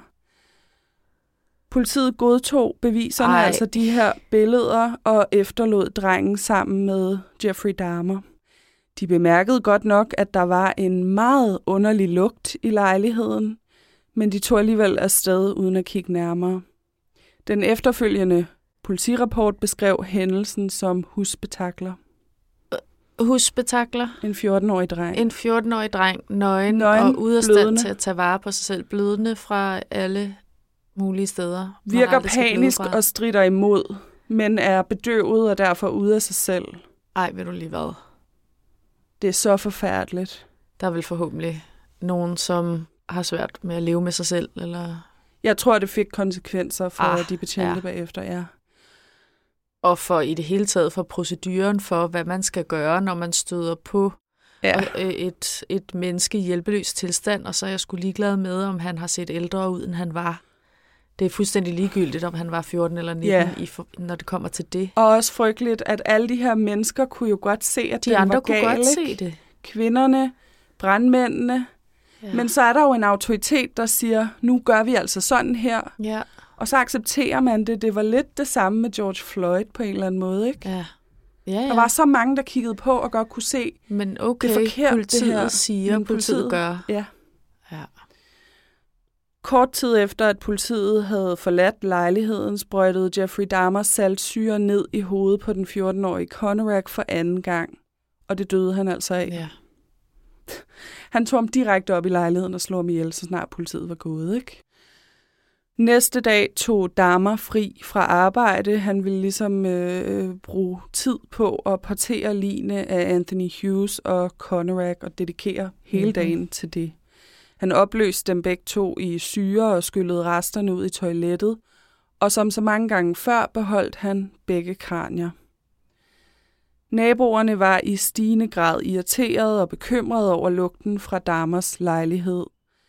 Politiet godtog beviserne, Ej. altså de her billeder, og efterlod drengen sammen med Jeffrey Dahmer. De bemærkede godt nok, at der var en meget underlig lugt i lejligheden, men de tog alligevel afsted uden at kigge nærmere. Den efterfølgende politirapport beskrev hændelsen som husspektakler. Husspektakler? En fjorten-årig dreng. En fjorten-årig dreng, nøgen, nøgen og ude af stand til at tage vare på sig selv, blødende fra alle mulige steder. Virker panisk og stritter imod, men er bedøvet og derfor ude af sig selv. Ej, ved du lige hvad? Det er så forfærdeligt. Der er vel forhåbentlig nogen, som har svært med at leve med sig selv, eller... Jeg tror, det fik konsekvenser for ah, de betjente ja. bagefter, ja. Og for i det hele taget for proceduren for, hvad man skal gøre, når man støder på ja. et, et menneske i hjælpeløs tilstand, og så er jeg sgu ligeglad med, om han har set ældre ud, end han var. Det er fuldstændig ligegyldigt, om han var fjorten eller nitten, ja. i for, når det kommer til det. Og også frygteligt, at alle de her mennesker kunne jo godt se, at de den andre var kunne gal, godt se det. Kvinderne, brandmændene. Ja. Men så er der jo en autoritet, der siger, nu gør vi altså sådan her. Ja. Og så accepterer man det. Det var lidt det samme med George Floyd på en eller anden måde, ikke? Ja. Ja, ja. Der var så mange, der kiggede på og godt kunne se, men okay, det er forkert, politiet det her. siger, Men politiet, politiet gør. Ja. Ja. Kort tid efter, at politiet havde forladt lejligheden, sprøjtede Jeffrey Dahmer saltsyre ned i hovedet på den fjorten-årige Conorak for anden gang. Og det døde han altså af. Ja. Han tog ham direkte op i lejligheden og slog ham ihjel, så snart politiet var gået, ikke? Næste dag tog Dahmer fri fra arbejde. Han ville ligesom øh, bruge tid på at portere ligene af Anthony Hughes og Conorak og dedikere hele mm-hmm. dagen til det. Han opløste dem begge to i syre og skyllede resterne ud i toilettet, og som så mange gange før beholdt han begge kranier. Naboerne var i stigende grad irriteret og bekymrede over lugten fra Dahmers lejlighed.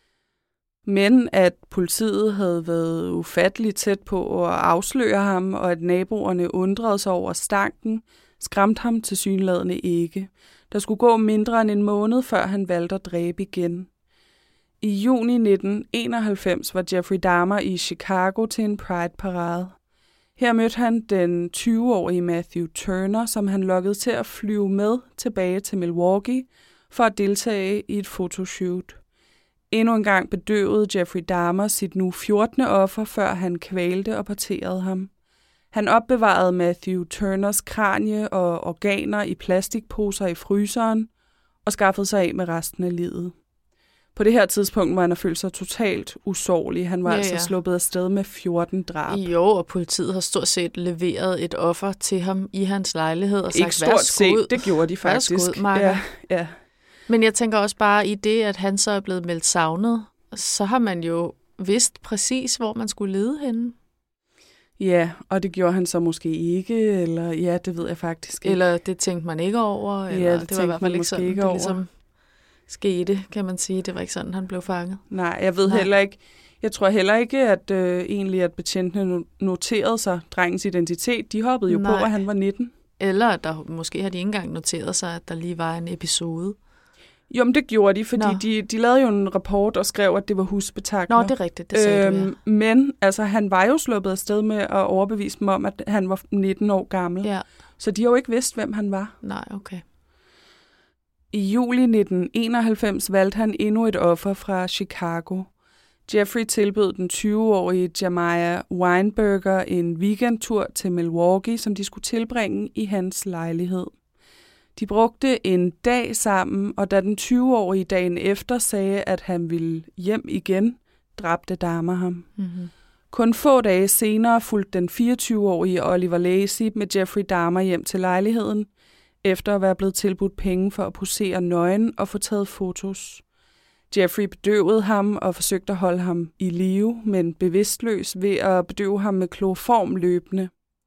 Men at politiet havde været ufatteligt tæt på at afsløre ham, og at naboerne undrede sig over stanken, skræmte ham tilsyneladende ikke. Der skulle gå mindre end en måned, før han valgte at dræbe igen. I juni nitten enoghalvfems var Jeffrey Dahmer i Chicago til en Pride-parade. Her mødte han den tyve-årige Matthew Turner, som han lokkede til at flyve med tilbage til Milwaukee for at deltage i et fotoshoot. Endnu en gang bedøvede Jeffrey Dahmer sit nu fjortende offer, før han kvalte og parterede ham. Han opbevarede Matthew Turners kranie og organer i plastikposer i fryseren og skaffede sig af med resten af livet. På det her tidspunkt var han følt sig totalt usårlig. Han var ja, altså ja. sluppet afsted med fjorten drab. Jo, og politiet har stort set leveret et offer til ham i hans lejlighed og sagt, ikke stort set, det gjorde de faktisk. Værskud, ja, ja. Men jeg tænker også bare i det, at han så er blevet meldt savnet, så har man jo vidst præcis, hvor man skulle lede henne. Ja, og det gjorde han så måske ikke, eller ja, det ved jeg faktisk ikke. Eller det tænkte man ikke over, eller ja, det, det var i hvert fald ikke sådan, ikke det over. ligesom skete, kan man sige. Det var ikke sådan, han blev fanget. Nej, jeg ved Nej. heller ikke, jeg tror heller ikke, at øh, egentlig, at betjentene noterede sig drengens identitet. De hoppede jo Nej. på, at han var nitten. Eller at der, måske har de ikke engang noteret sig, at der lige var en episode. Jo, men det gjorde de, fordi de, de lavede jo en rapport og skrev, at det var husspektakler. Nå, det er rigtigt, det sagde øhm, du, ja. Men altså, han var jo sluppet afsted med at overbevise dem om, at han var nitten år gammel. Ja. Så de har jo ikke vidst, hvem han var. Nej, okay. I juli nitten enoghalvfems valgte han endnu et offer fra Chicago. Jeffrey tilbød den tyve-årige Jemiah Weinberger en weekendtur til Milwaukee, som de skulle tilbringe i hans lejlighed. De brugte en dag sammen, og da den tyve-årige dagen efter sagde, at han ville hjem igen, dræbte Dahmer ham. Mm-hmm. Kun få dage senere fulgte den fireogtyve-årige Oliver Lacey med Jeffrey Dahmer hjem til lejligheden, efter at være blevet tilbudt penge for at posere nøgen og få taget fotos. Jeffrey bedøvede ham og forsøgte at holde ham i live, men bevidstløs ved at bedøve ham med kloroform løbende.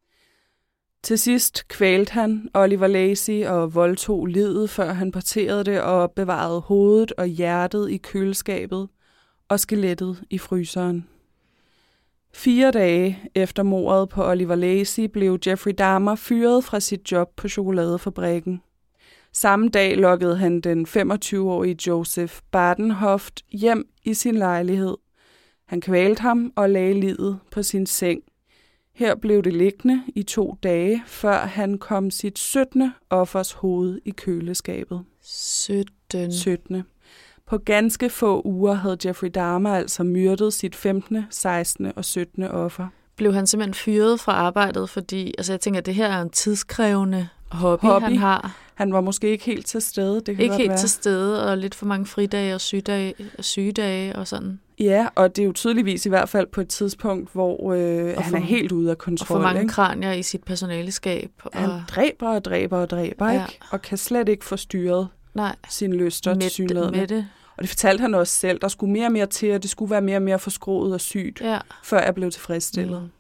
Til sidst kvalte han Oliver Lacey og voldtog liget, før han parterede det og bevarede hovedet og hjertet i køleskabet og skelettet i fryseren. Fire dage efter mordet på Oliver Lacy blev Jeffrey Dahmer fyret fra sit job på chokoladefabrikken. Samme dag lokkede han den femogtyve-årige Joseph Badenhoft hjem i sin lejlighed. Han kvalte ham og lagde liget på sin seng. Her blev det liggende i to dage, før han kom sit syttende offers hoved i køleskabet. sytten. syttende. På ganske få uger havde Jeffrey Dahmer altså myrdet sit femtende, sekstende og syttende offer. Blev han simpelthen fyret fra arbejdet, fordi altså jeg tænker, at det her er en tidskrævende hobby, hobby. han har. Han var måske ikke helt til stede. Det kan ikke godt helt være. til stede, og lidt for mange fridage og sygedage, og sygedage og sådan. Ja, og det er jo tydeligvis i hvert fald på et tidspunkt, hvor øh, han for, er helt ude af kontrol. Og for mange ikke? kranier i sit personaleskab. Og han dræber og dræber og dræber, ja. ikke? Og kan slet ikke få styret Nej. sine lyster til synligheden. Med det. Og det fortalte han også selv. Der skulle mere og mere til, og det skulle være mere og mere forskroet og sygt, ja. før jeg blev tilfredsstillet. Mm.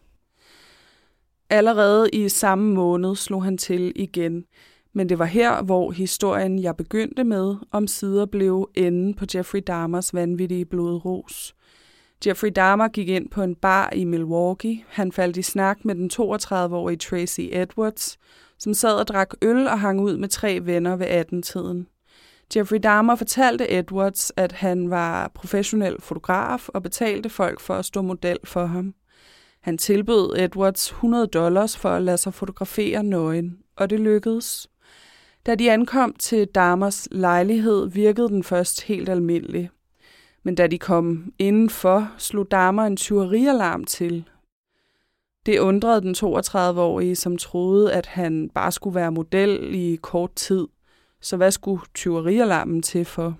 Allerede i samme måned slog han til igen. Men det var her, hvor historien, jeg begyndte med, omsider blev enden på Jeffrey Dahmers vanvittige blodros. Jeffrey Dahmer gik ind på en bar i Milwaukee. Han faldt i snak med den toogtredive-årige Tracy Edwards, som sad og drak øl og hang ud med tre venner ved atten-tiden. Jeffrey Dahmer fortalte Edwards, at han var professionel fotograf og betalte folk for at stå model for ham. Han tilbød Edwards hundrede dollars for at lade sig fotografere nøgen, og det lykkedes. Da de ankom til Dahmers lejlighed, virkede den først helt almindelig. Men da de kom indenfor, slog Dahmer en tyverialarm til. Det undrede den toogtredive-årige, som troede, at han bare skulle være model i kort tid. Så hvad skulle tyverialarmen til for?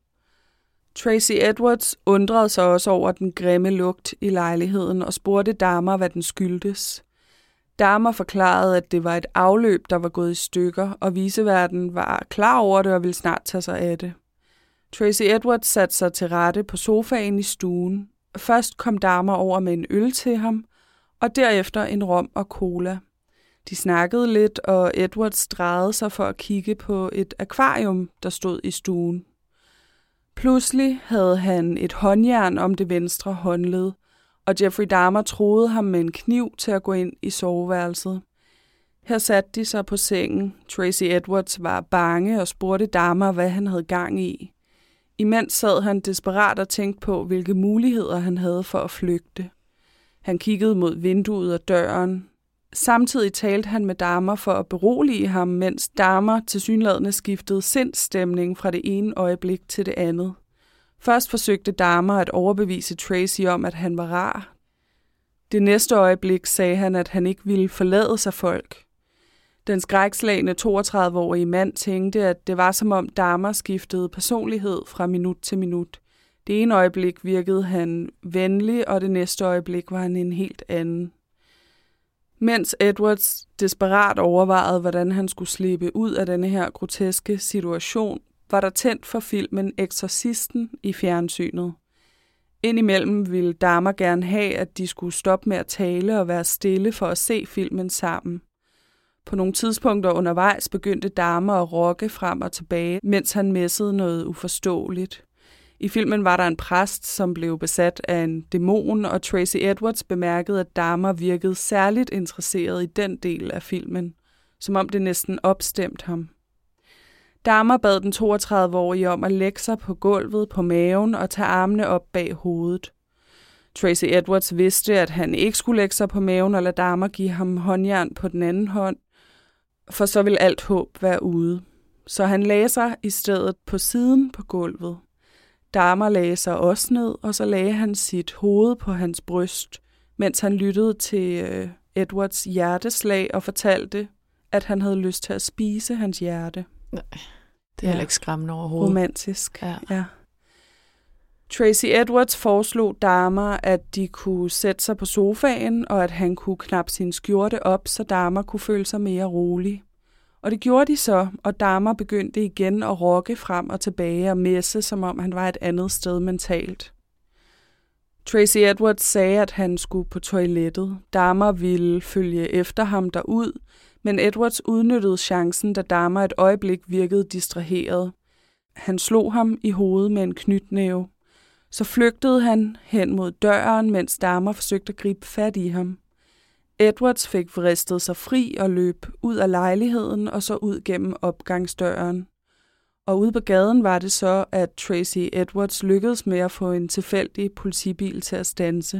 Tracy Edwards undrede sig også over den grimme lugt i lejligheden og spurgte Dahmer, hvad den skyldtes. Dahmer forklarede, at det var et afløb, der var gået i stykker, og viceverden var klar over det og ville snart tage sig af det. Tracy Edwards satte sig til rette på sofaen i stuen. Først kom Dahmer over med en øl til ham, og derefter en rom og cola. De snakkede lidt, og Edwards drejede sig for at kigge på et akvarium, der stod i stuen. Pludselig havde han et håndjern om det venstre håndled, og Jeffrey Dahmer troede ham med en kniv til at gå ind i soveværelset. Her satte de sig på sengen. Tracy Edwards var bange og spurgte Dahmer, hvad han havde gang i. Imens sad han desperat og tænkte på, hvilke muligheder han havde for at flygte. Han kiggede mod vinduet og døren. Samtidig talte han med Dahmer for at berolige ham, mens Dahmer tilsyneladende skiftede sindsstemning fra det ene øjeblik til det andet. Først forsøgte Dahmer at overbevise Tracy om, at han var rar. Det næste øjeblik sagde han, at han ikke ville forlade sig folk. Den skrækslagne toogtredive-årige mand tænkte, at det var som om Dahmer skiftede personlighed fra minut til minut. Det ene øjeblik virkede han venlig, og det næste øjeblik var han en helt anden. Mens Edwards desperat overvejede, hvordan han skulle slippe ud af denne her groteske situation, var der tændt for filmen Eksorcisten i fjernsynet. Indimellem ville Dahmer gerne have, at de skulle stoppe med at tale og være stille for at se filmen sammen. På nogle tidspunkter undervejs begyndte Dahmer at rokke frem og tilbage, mens han messede noget uforståeligt. I filmen var der en præst, som blev besat af en dæmon, og Tracy Edwards bemærkede, at Dahmer virkede særligt interesseret i den del af filmen, som om det næsten opstemte ham. Dahmer bad den toogtredive-årige om at lægge sig på gulvet på maven og tage armene op bag hovedet. Tracy Edwards vidste, at han ikke skulle lægge sig på maven og lade Dahmer give ham håndjern på den anden hånd, for så ville alt håb være ude. Så han lagde sig i stedet på siden på gulvet. Dahmer lagde sig også ned, og så lagde han sit hoved på hans bryst, mens han lyttede til øh, Edwards hjerteslag og fortalte, at han havde lyst til at spise hans hjerte. Nej, det er heller ikke skræmmende overhovedet. Romantisk, ja. ja. Tracy Edwards foreslog Dahmer, at de kunne sætte sig på sofaen, og at han kunne knappe sin skjorte op, så Dahmer kunne føle sig mere rolig. Og det gjorde de så, og Dahmer begyndte igen at rokke frem og tilbage og messe, som om han var et andet sted mentalt. Tracy Edwards sagde, at han skulle på toilettet. Dahmer ville følge efter ham derud, men Edwards udnyttede chancen, da Dahmer et øjeblik virkede distraheret. Han slog ham i hovedet med en knytnæve. Så flygtede han hen mod døren, mens Dahmer forsøgte at gribe fat i ham. Edwards fik vristet sig fri og løb ud af lejligheden og så ud gennem opgangsdøren. Og ude på gaden var det så, at Tracy Edwards lykkedes med at få en tilfældig politibil til at standse.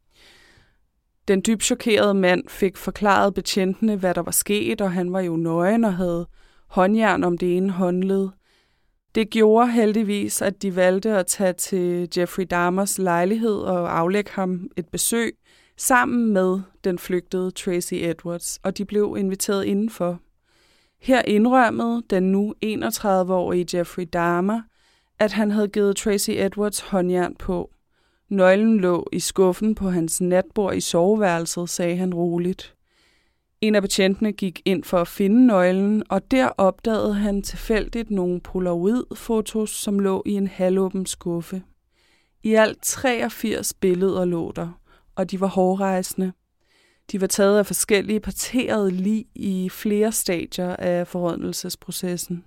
Den dybt chokerede mand fik forklaret betjentene, hvad der var sket, og han var jo nøgen og havde håndjern om det ene håndled. Det gjorde heldigvis, at de valgte at tage til Jeffrey Dahmers lejlighed og aflægge ham et besøg sammen med den flygtede Tracy Edwards, og de blev inviteret indenfor. Her indrømmede den nu enogtredive-årige Jeffrey Dahmer, at han havde givet Tracy Edwards håndjern på. Nøglen lå i skuffen på hans natbord i soveværelset, sagde han roligt. En af betjentene gik ind for at finde nøglen, og der opdagede han tilfældigt nogle polaroid-fotos, som lå i en halvåben skuffe. I alt treogfirs billeder lå der, og de var hårrejsende. De var taget af forskellige parterede lig i flere stadier af forrådnelsesprocessen.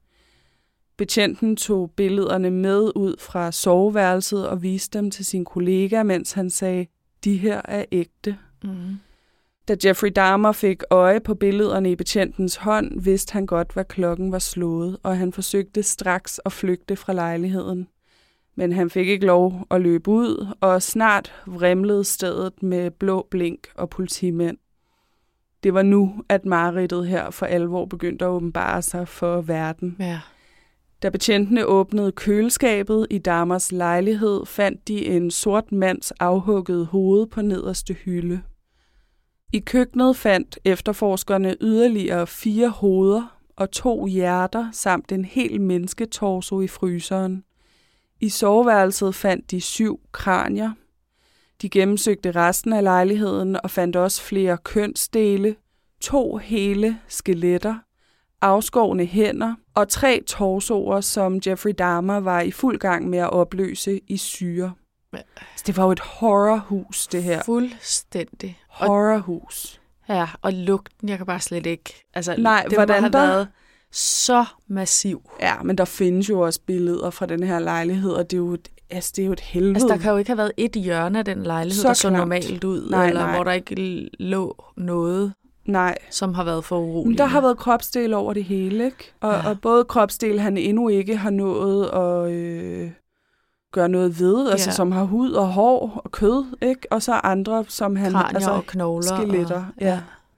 Betjenten tog billederne med ud fra soveværelset og viste dem til sin kollega, mens han sagde, de her er ægte. Mm. Da Jeffrey Dahmer fik øje på billederne i betjentens hånd, vidste han godt, hvad klokken var slået, og han forsøgte straks at flygte fra lejligheden. Men han fik ikke lov at løbe ud, og snart vrimlede stedet med blå blink og politimænd. Det var nu, at mareridtet her for alvor begyndte at åbenbare sig for verden. Ja. Da betjentene åbnede køleskabet i Dahmers lejlighed, fandt de en sort mands afhuggede hoved på nederste hylde. I køkkenet fandt efterforskerne yderligere fire hoveder og to hjerter samt en hel mennesketorso i fryseren. I soveværelset fandt de syv kranier. De gennemsøgte resten af lejligheden og fandt også flere kønsdele, to hele skeletter, afskårne hænder og tre torsoer, som Jeffrey Dahmer var i fuld gang med at opløse i syre. Så det var jo et horrorhus, det her. Fuldstændig. Horrorhus. Ja, og lugten, jeg kan bare slet ikke... Altså, Nej, det hvordan må have der? været så massiv. Ja, men der findes jo også billeder fra den her lejlighed, og det er jo et, altså, det er jo et helvede. Altså, der kan jo ikke have været et hjørne af den lejlighed, så der så normalt ud, nej, eller nej. hvor der ikke lå noget, nej. som har været for uroligt. Der har været kropsdele over det hele, ikke? Og, ja. og både kropsdele, han endnu ikke har nået at øh, gøre noget ved, altså ja. som har hud og hår og kød, ikke? Og så andre, som han... Kranier altså, og knogler. Skeletter, og, ja. ja.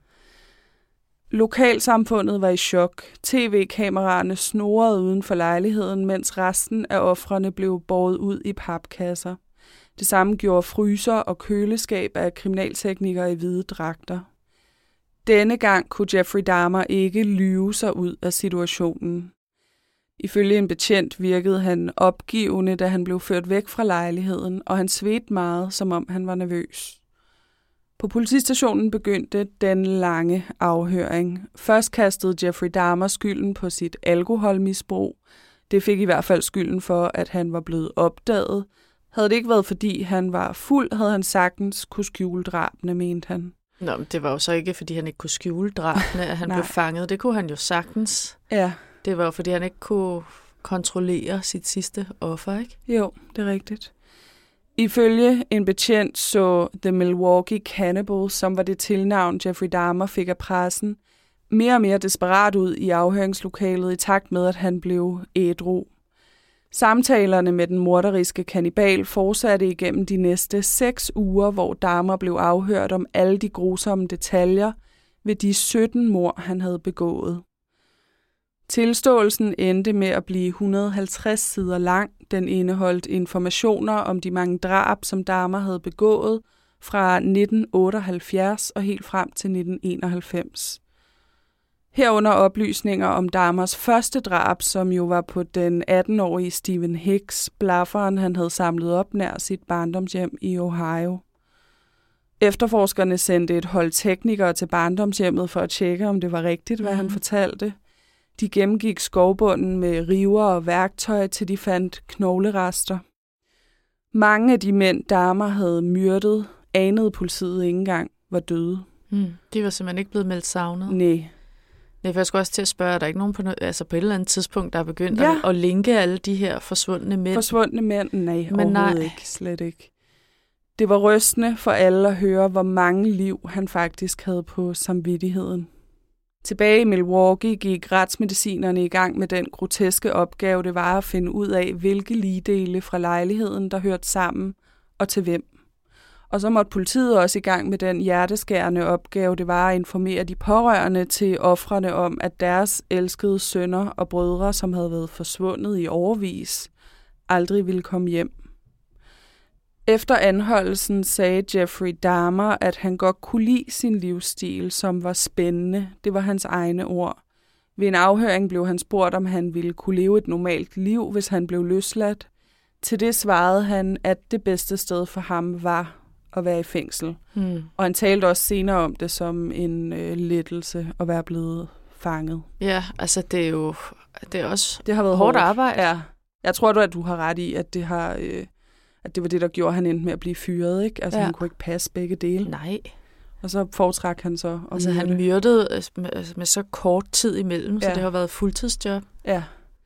Lokalsamfundet var i chok. T V-kameraerne snurrede uden for lejligheden, mens resten af ofrene blev båret ud i papkasser. Det samme gjorde fryser og køleskab af kriminalteknikere i hvide dragter. Denne gang kunne Jeffrey Dahmer ikke lyve sig ud af situationen. Ifølge en betjent virkede han opgivende, da han blev ført væk fra lejligheden, og han svedte meget, som om han var nervøs. På politistationen begyndte den lange afhøring. Først kastede Jeffrey Dahmer skylden på sit alkoholmisbrug. Det fik i hvert fald skylden for, at han var blevet opdaget. Havde det ikke været, fordi han var fuld, havde han sagtens kunne skjule drabene, mente han. Nå, men det var jo så ikke, fordi han ikke kunne skjule drabene, at han blev fanget. Det kunne han jo sagtens. Ja. Det var jo, fordi han ikke kunne kontrollere sit sidste offer, ikke? Jo, det er rigtigt. Ifølge en betjent så The Milwaukee Cannibal, som var det tilnavn Jeffrey Dahmer fik af pressen, mere og mere desperat ud i afhøringslokalet i takt med, at han blev ædru. Samtalerne med den morderiske kannibal fortsatte igennem de næste seks uger, hvor Dahmer blev afhørt om alle de grusomme detaljer ved de sytten mord, han havde begået. Tilståelsen endte med at blive et hundrede og halvtreds sider lang. Den indeholdt informationer om de mange drab, som Dahmer havde begået fra nitten otteoghalvfjerds og helt frem til nitten enoghalvfems. Herunder oplysninger om Dahmers første drab, som jo var på den atten-årige Stephen Hicks, blafferen han havde samlet op nær sit barndomshjem i Ohio. Efterforskerne sendte et hold teknikere til barndomshjemmet for at tjekke, om det var rigtigt, hvad mm. han fortalte. De gennemgik skovbunden med river og værktøj, til de fandt knoglerester. Mange af de mænd, Dahmer havde myrdet, anede politiet ikke engang var døde. Mm. De var simpelthen ikke blevet meldt savnet. Nej. Det er faktisk også til at spørge, er der ikke nogen på, altså på et eller andet tidspunkt, der er begyndt ja. at, at linke alle de her forsvundne mænd? Forsvundne mænd? Nej, Men overhovedet nej. ikke. Slet ikke. Det var rystende for alle at høre, hvor mange liv han faktisk havde på samvittigheden. Tilbage i Milwaukee gik retsmedicinerne i gang med den groteske opgave, det var at finde ud af, hvilke ligdele fra lejligheden, der hørte sammen, og til hvem. Og så måtte politiet også i gang med den hjerteskærende opgave, det var at informere de pårørende til ofrene om, at deres elskede sønner og brødre, som havde været forsvundet i årevis, aldrig ville komme hjem. Efter anholdelsen sagde Jeffrey Dahmer, at han godt kunne lide sin livsstil, som var spændende. Det var hans egne ord. Ved en afhøring blev han spurgt, om han ville kunne leve et normalt liv, hvis han blev løsladt. Til det svarede han, at det bedste sted for ham var at være i fængsel. Mm. Og han talte også senere om det som en øh, lettelse at være blevet fanget. Ja, altså det er jo det er også det har været hårdt hårdt arbejde. Ja. Jeg tror du, at du har ret i, at det har... Øh, at det var det, der gjorde, han endte med at blive fyret, ikke? Altså, ja. Han kunne ikke passe begge dele. Nej. Og så foretrak han så... Altså, han myrdede med, med så kort tid imellem, ja. Så det har været fuldtidsjob. Ja.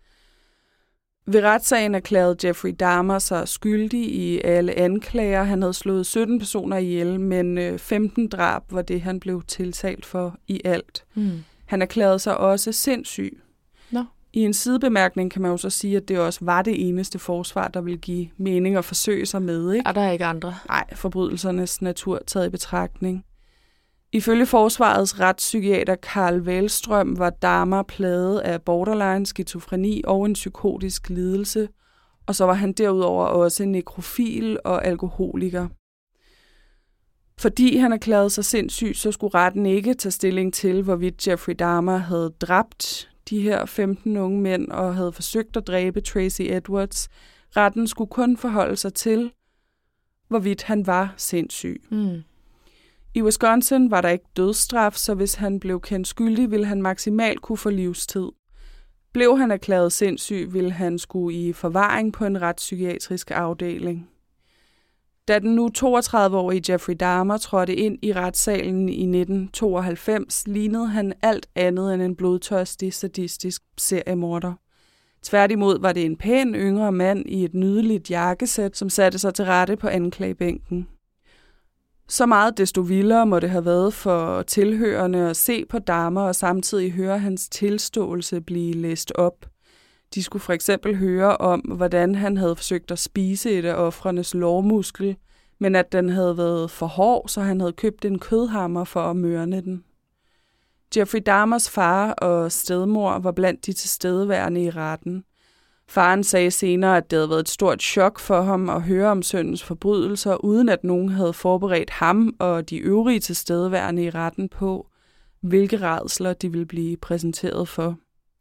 Ved retssagen erklærede Jeffrey Dahmer sig skyldig i alle anklager. Han havde slået sytten personer ihjel, men femten drab var det, han blev tiltalt for i alt. Mm. Han erklærede sig også sindssyg. Nå. I en sidebemærkning kan man jo så sige, at det også var det eneste forsvar, der ville give mening at forsøge sig med. Ikke? Er der ikke andre? Nej, forbrydelsernes natur taget i betragtning. Ifølge forsvarets retspsykiater Carl Wallström var Dahmer plaget af borderline, skizofreni og en psykotisk lidelse, og så var han derudover også nekrofil og alkoholiker. Fordi han erklærede sig sindssyg, så skulle retten ikke tage stilling til, hvorvidt Jeffrey Dahmer havde dræbt de her femten unge mænd og havde forsøgt at dræbe Tracy Edwards. Retten skulle kun forholde sig til, hvorvidt han var sindssyg. Mm. I Wisconsin var der ikke dødsstraf, så hvis han blev kendt skyldig, ville han maksimalt kunne få livstid. Blev han erklæret sindssyg, ville han skulle i forvaring på en retspsykiatrisk afdeling. Da den nu toogtredive-årige Jeffrey Dahmer trådte ind i retssalen i nitten tooghalvfems, lignede han alt andet end en blodtørstig, sadistisk seriemorder. Tværtimod var det en pæn yngre mand i et nydeligt jakkesæt, som satte sig til rette på anklagebænken. Så meget desto vildere må det have været for tilhørende at se på Dahmer og samtidig høre hans tilståelse blive læst op. De skulle for eksempel høre om, hvordan han havde forsøgt at spise et af ofrenes lårmuskel, men at den havde været for hård, så han havde købt en kødhammer for at mørne den. Jeffrey Dahmers far og stedmor var blandt de tilstedeværende i retten. Faren sagde senere, at det havde været et stort chok for ham at høre om sønnens forbrydelser, uden at nogen havde forberedt ham og de øvrige tilstedeværende i retten på, hvilke rædsler de ville blive præsenteret for.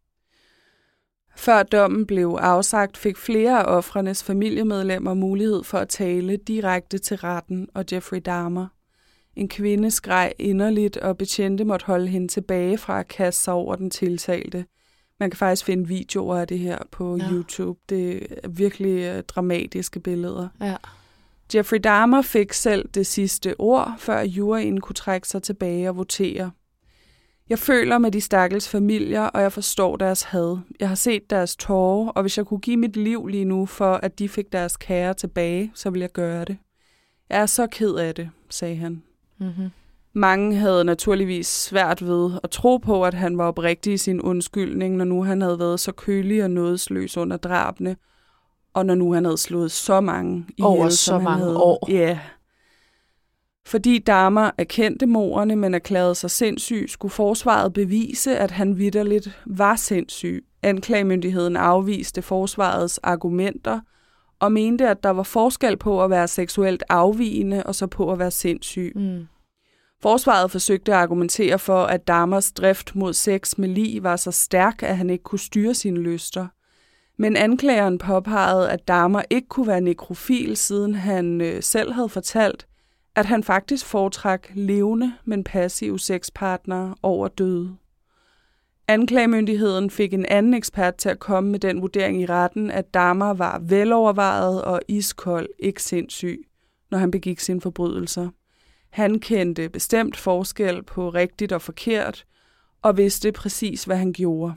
Før dommen blev afsagt, fik flere af ofrenes familiemedlemmer mulighed for at tale direkte til retten og Jeffrey Dahmer. En kvinde skreg inderligt, og betjente måtte holde hende tilbage fra at kaste sig over den tiltalte. Man kan faktisk finde videoer af det her på ja. YouTube. Det er virkelig dramatiske billeder. Ja. Jeffrey Dahmer fik selv det sidste ord, før juryen kunne trække sig tilbage og votere. Jeg føler med de stakkels familier, og jeg forstår deres had. Jeg har set deres tårer, og hvis jeg kunne give mit liv lige nu for, at de fik deres kære tilbage, så ville jeg gøre det. Jeg er så ked af det, sagde han. Mm-hmm. Mange havde naturligvis svært ved at tro på, at han var oprigtig i sin undskyldning, når nu han havde været så kølig og nådesløs under drabene, og når nu han havde slået så mange ihjel, over så mange havde. år. Ja. Yeah. Fordi Dahmer erkendte morderne, men erklærede sig sindssyg, skulle forsvaret bevise, at han vitterligt var sindssyg. Anklagemyndigheden afviste forsvarets argumenter og mente, at der var forskel på at være seksuelt afvigende og så på at være sindssyg. Mm. Forsvaret forsøgte at argumentere for, at Dahmers drift mod sex med lig var så stærk, at han ikke kunne styre sine lyster. Men anklageren påpegede, at Dahmer ikke kunne være nekrofil, siden han øh, selv havde fortalt, at han faktisk foretrak levende, men passive sexpartnere over døde. Anklagemyndigheden fik en anden ekspert til at komme med den vurdering i retten, at Dahmer var velovervejet og iskold, ikke sindssyg, når han begik sine forbrydelser. Han kendte bestemt forskel på rigtigt og forkert, og vidste præcis, hvad han gjorde.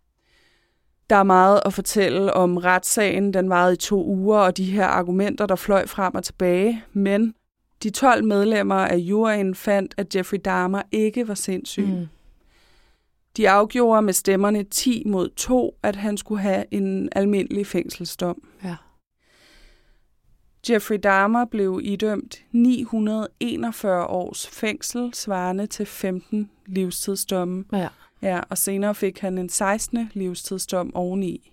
Der er meget at fortælle om retssagen. Den varede i to uger, og de her argumenter, der fløj frem og tilbage. Men de tolv medlemmer af juryen fandt, at Jeffrey Dahmer ikke var sindssyg. Mm. De afgjorde med stemmerne ti mod to, at han skulle have en almindelig fængselsdom. Ja. Jeffrey Dahmer blev idømt ni hundrede enogfyrre års fængsel, svarende til femten livstidsdomme. Ja. Ja, og senere fik han en sekstende livstidsdom oveni.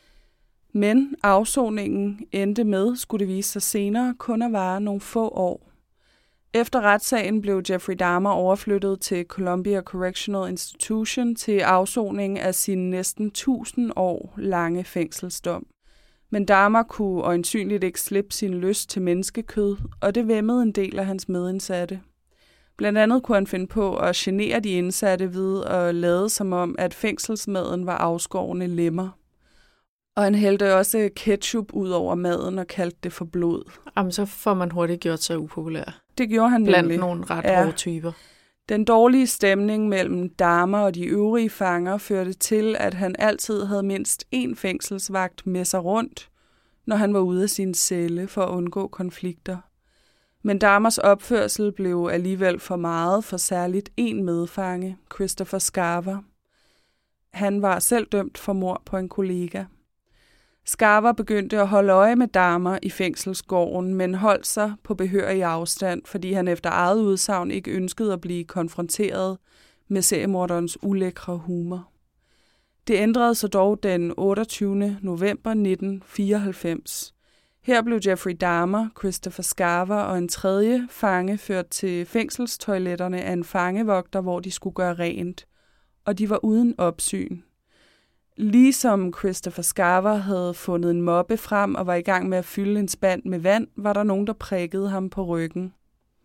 Men afsoningen endte med, skulle det vise sig senere, kun at vare nogle få år. Efter retssagen blev Jeffrey Dahmer overflyttet til Columbia Correctional Institution til afsoning af sin næsten tusind år lange fængselsdom. Men Dahmer kunne øjensynligt ikke slippe sin lyst til menneskekød, og det væmmede en del af hans medindsatte. Blandt andet kunne han finde på at genere de indsatte ved at lade som om, at fængselsmaden var afskårne lemmer. Og han hældte også ketchup ud over maden og kaldte det for blod. Jamen, så får man hurtigt gjort sig upopulær. Det gjorde han blandt nemlig. nogle ret ja. hårde typer. Den dårlige stemning mellem Dahmer og de øvrige fanger førte til, at han altid havde mindst én fængselsvagt med sig rundt, når han var ude af sin celle for at undgå konflikter. Men Dahmers opførsel blev alligevel for meget for særligt en medfange, Christopher Scarver. Han var selv dømt for mord på en kollega. Scarver begyndte at holde øje med Dahmer i fængselsgården, men holdt sig på behørig afstand, fordi han efter eget udsagn ikke ønskede at blive konfronteret med seriemorderens ulækre humor. Det ændrede sig dog den otteogtyvende november nitten fireoghalvfems. Her blev Jeffrey Dahmer, Christopher Scarver og en tredje fange ført til fængselstoiletterne af en fangevogter, hvor de skulle gøre rent, og de var uden opsyn. Ligesom Christopher Scarver havde fundet en moppe frem og var i gang med at fylde en spand med vand, var der nogen, der prikkede ham på ryggen.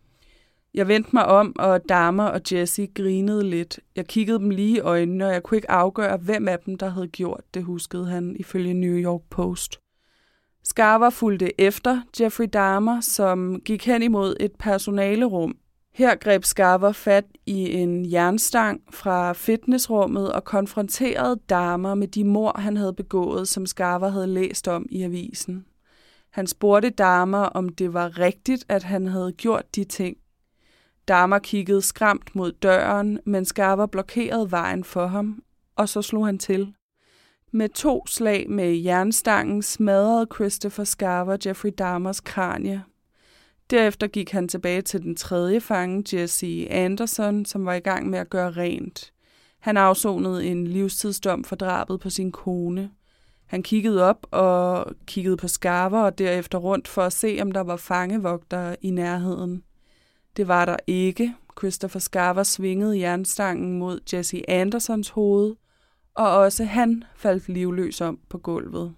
Jeg vendte mig om, og Dahmer og Jesse grinede lidt. Jeg kiggede dem lige i øjnene, og jeg kunne ikke afgøre, hvem af dem, der havde gjort det, huskede han ifølge New York Post. Scarver fulgte efter Jeffrey Dahmer, som gik hen imod et personalerum. Her greb Scarver fat i en jernstang fra fitnessrummet og konfronterede Dahmer med de mord, han havde begået, som Scarver havde læst om i avisen. Han spurgte Dahmer, om det var rigtigt, at han havde gjort de ting. Dahmer kiggede skræmt mod døren, men Scarver blokerede vejen for ham, og så slog han til. Med to slag med jernstangen smadrede Christopher Scarver Jeffrey Dahmers kranie. Derefter gik han tilbage til den tredje fange, Jesse Anderson, som var i gang med at gøre rent. Han afsonede en livstidsdom for drabet på sin kone. Han kiggede op og kiggede på Scarver og derefter rundt for at se, om der var fangevogtere i nærheden. Det var der ikke. Christopher Scarver svingede jernstangen mod Jesse Andersons hoved, og også han faldt livløs om på gulvet.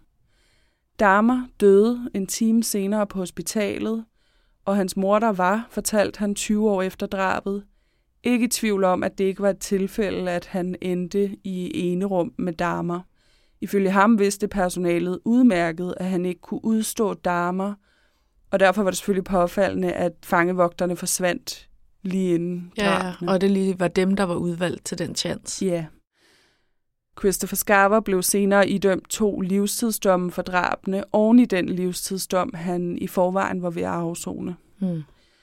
Dahmer døde en time senere på hospitalet, og hans mor, der var, fortalte han tyve år efter drabet, ikke i tvivl om, at det ikke var et tilfælde, at han endte i enerum med Dahmer. Ifølge ham vidste personalet udmærket, at han ikke kunne udstå Dahmer, og derfor var det selvfølgelig påfaldende, at fangevogterne forsvandt lige inden drabene. Ja, og det lige var dem, der var udvalgt til den chance. Ja. Christopher Scarver blev senere idømt to livstidsdomme for drabene, oven i den livstidsdom, han i forvejen var ved at afsone. Hmm.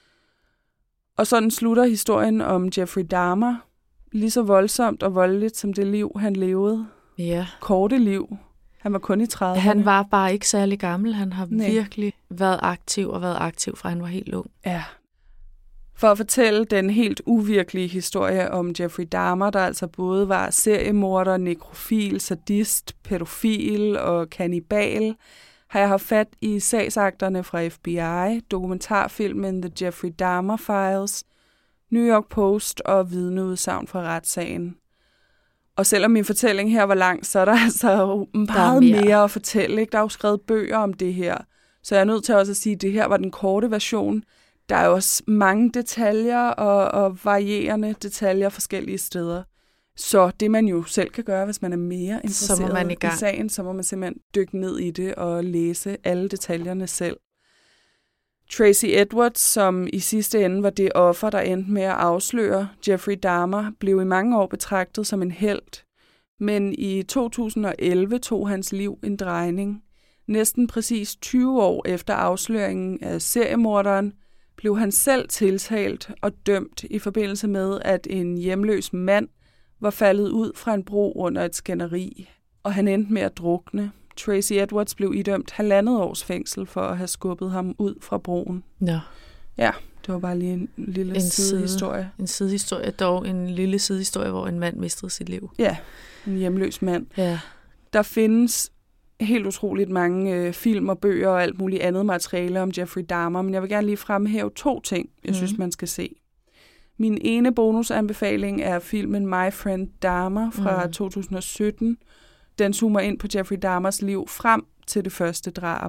Og sådan slutter historien om Jeffrey Dahmer, lige så voldsomt og voldeligt som det liv, han levede. Ja. Korte liv. Han var kun i trediverne. Han var bare ikke særlig gammel. Han har Nej. virkelig været aktiv og været aktiv, fra han var helt ung. Ja. For at fortælle den helt uvirkelige historie om Jeffrey Dahmer, der altså både var seriemorder, nekrofil, sadist, pædofil og kannibal, har jeg haft fat i sagsakterne fra F B I, dokumentarfilmen The Jeffrey Dahmer Files, New York Post og vidneudsagn fra retssagen. Og selvom min fortælling her var lang, så er der altså meget mere. mere at fortælle. Ikke? Der er jo skrevet bøger om det her, så jeg er nødt til også at sige, at det her var den korte version. Der er også mange detaljer og, og varierende detaljer forskellige steder. Så det man jo selv kan gøre, hvis man er mere interesseret man i, i sagen, så må man simpelthen dykke ned i det og læse alle detaljerne selv. Tracy Edwards, som i sidste ende var det offer, der endte med at afsløre Jeffrey Dahmer, blev i mange år betragtet som en helt. Men i to tusind og elleve tog hans liv en drejning. Næsten præcis tyve år efter afsløringen af seriemorderen, blev han selv tiltalt og dømt i forbindelse med, at en hjemløs mand var faldet ud fra en bro under et skænderi, og han endte med at drukne. Tracy Edwards blev idømt halvandet års fængsel for at have skubbet ham ud fra broen. Ja. Ja, det var bare lige en lille en sidehistorie. Side, en sidehistorie, dog en lille sidehistorie, hvor en mand mistede sit liv. Ja, en hjemløs mand. Ja. Der findes helt utroligt mange øh, film og bøger og alt muligt andet materiale om Jeffrey Dahmer, men jeg vil gerne lige fremhæve to ting, jeg mm. synes, man skal se. Min ene bonusanbefaling er filmen My Friend Dahmer fra mm. to tusind og sytten. Den zoomer ind på Jeffrey Dahmers liv frem til det første drab.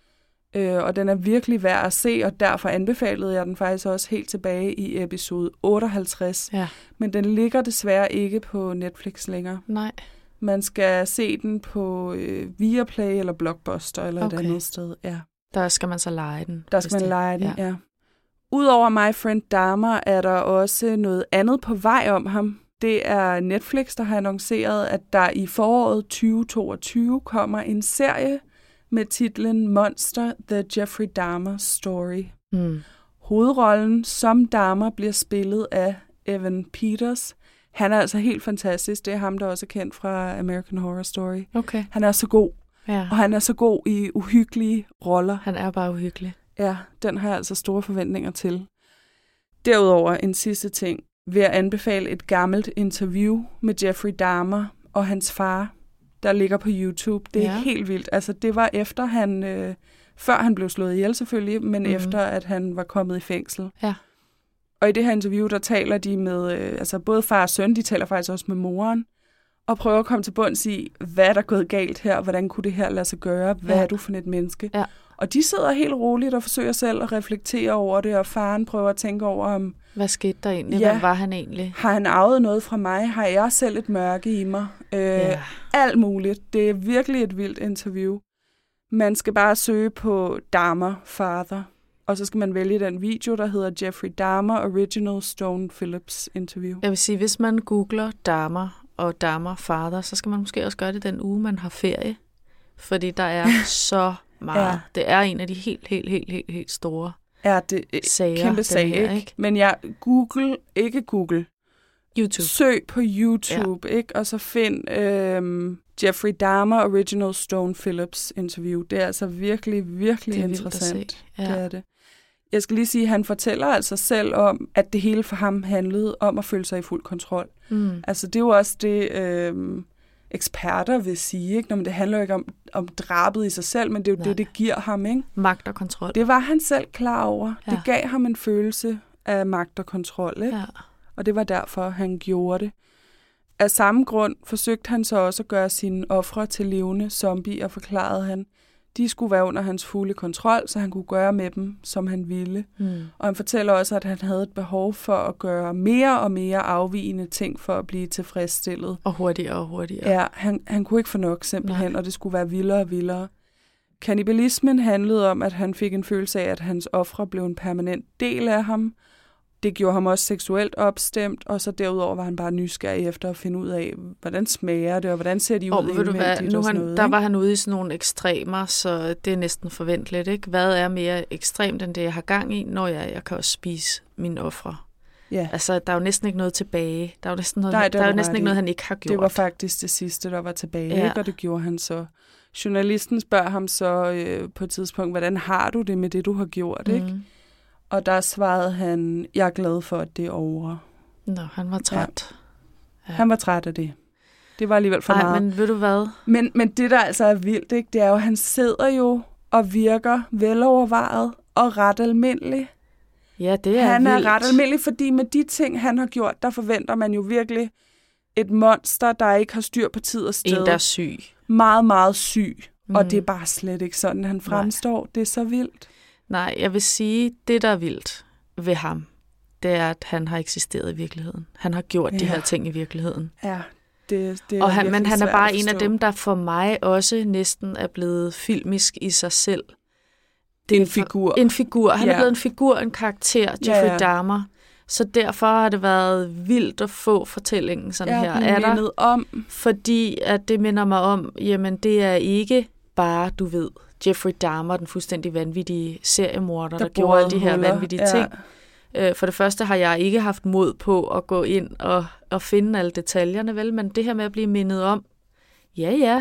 Øh, og den er virkelig værd at se, og derfor anbefalede jeg den faktisk også helt tilbage i episode otteoghalvtreds. Ja. Men den ligger desværre ikke på Netflix længere. Nej. Man skal se den på øh, Viaplay eller Blockbuster eller okay. et andet sted. Ja. Der skal man så lege den. Der skal man lege den, ja. ja. Udover My Friend Dahmer er der også noget andet på vej om ham. Det er Netflix, der har annonceret, at der i foråret tyve toogtyve kommer en serie med titlen Monster: The Jeffrey Dahmer Story. Mm. Hovedrollen som Dahmer bliver spillet af Evan Peters. Han er altså helt fantastisk. Det er ham, der også er kendt fra American Horror Story. Okay. Han er så god. Ja. Og han er så god i uhyggelige roller. Han er bare uhyggelig. Ja, den har jeg altså store forventninger til. Derudover en sidste ting. Vil jeg anbefale et gammelt interview med Jeffrey Dahmer og hans far, der ligger på YouTube. Det er ja. helt vildt. Altså, det var efter han, øh, før han blev slået ihjel selvfølgelig, men mm-hmm. efter at han var kommet i fængsel. Ja. Og i det her interview, der taler de med, øh, altså både far og søn, de taler faktisk også med moren, og prøver at komme til bunds i, hvad der er gået galt her, hvordan kunne det her lade sig gøre, hvad ja. er du for et menneske? Ja. Og de sidder helt roligt og forsøger selv at reflektere over det, og faren prøver at tænke over, om hvad skete der egentlig? Ja, Hvem var han egentlig? Har han arvet noget fra mig? Har jeg selv et mørke i mig? Øh, ja. Alt muligt. Det er virkelig et vildt interview. Man skal bare søge på Dahmer Father, og så skal man vælge den video, der hedder Jeffrey Dahmer Original Stone Phillips Interview. Jeg vil sige, hvis man googler Dahmer og Dahmer Father, så skal man måske også gøre det den uge, man har ferie. Fordi der er så meget. Ja. Det er en af de helt, helt, helt, helt, helt store ja, det er sager. Kæmpe sag, her, ikke? Men jeg Google, ikke Google. YouTube. Søg på YouTube, ja. ikke? Og så find øhm, Jeffrey Dahmer Original Stone Phillips Interview. Det er altså virkelig, virkelig det er interessant. Ja. Det er det. Jeg skal lige sige, at han fortæller altså selv om, at det hele for ham handlede om at føle sig i fuld kontrol. Mm. Altså det er jo også det, øhm, eksperter vil sige, ikke? Nå, men det handler jo ikke om, om drabet i sig selv, men det er jo Nej. det, det giver ham, ikke? Magt og kontrol. Det var han selv klar over. Ja. Det gav ham en følelse af magt og kontrol, ikke? Ja. Og det var derfor, han gjorde det. Af samme grund forsøgte han så også at gøre sine ofre til levende zombier, forklarede han. De skulle være under hans fulde kontrol, så han kunne gøre med dem, som han ville. Mm. Og han fortæller også, at han havde et behov for at gøre mere og mere afvigende ting for at blive tilfredsstillet. Og hurtigere og hurtigere. Ja, han, han kunne ikke få nok simpelthen, Nej. og det skulle være vildere og vildere. Kannibalismen handlede om, at han fik en følelse af, at hans ofre blev en permanent del af ham. Det gjorde ham også seksuelt opstemt, og så derudover var han bare nysgerrig efter at finde ud af, hvordan smager det, og hvordan ser de ud og, indvendigt nu og sådan han, noget. Der ikke? var han ude i sådan nogle ekstremer, så det er næsten forventeligt, ikke? Hvad er mere ekstremt end det, jeg har gang i, når jeg, jeg kan også spise mine ofre? Ja. Altså, der er jo næsten ikke noget tilbage. Der er jo næsten, noget, Nej, der er jo næsten ikke noget, han ikke har gjort. Det var faktisk det sidste, der var tilbage, ja. ikke? Og det gjorde han så. Journalisten spørger ham så øh, på et tidspunkt, hvordan har du det med det, du har gjort, mm. ikke? Og der svarede han, jeg er glad for, at det er over. Nå, han var træt. Ja. Ja. Han var træt af det. Det var alligevel for Ej, meget. men ved du hvad? Men, men det, der altså er vildt, ikke, det er jo, at han sidder jo og virker velovervejet og ret almindelig. Ja, det er Han vildt. er ret almindelig, fordi med de ting, han har gjort, der forventer man jo virkelig et monster, der ikke har styr på tid og sted. En, der er syg. Meget, meget syg. Mm. Og det er Mhm. bare slet ikke sådan, han fremstår. Nej. Det er så vildt. Nej, jeg vil sige, det der er vildt ved ham, det er, at han har eksisteret i virkeligheden. Han har gjort ja. de her ting i virkeligheden. Ja, det, det er og han, Men han er bare en af forstå. dem, der for mig også næsten er blevet filmisk i sig selv. det er en figur. En figur. Han ja. er blevet en figur, en karakter, Jeffrey ja, ja. Dahmer. Så derfor har det været vildt at få fortællingen sådan ja, her. Er der om. Fordi at det minder mig om, jamen det er ikke bare, du ved, Jeffrey Dahmer, den fuldstændig vanvittige seriemorder, der, der gjorde alle de her huller. vanvittige ja. ting. For det første har jeg ikke haft mod på at gå ind og, og finde alle detaljerne, vel? Men det her med at blive mindet om, ja ja,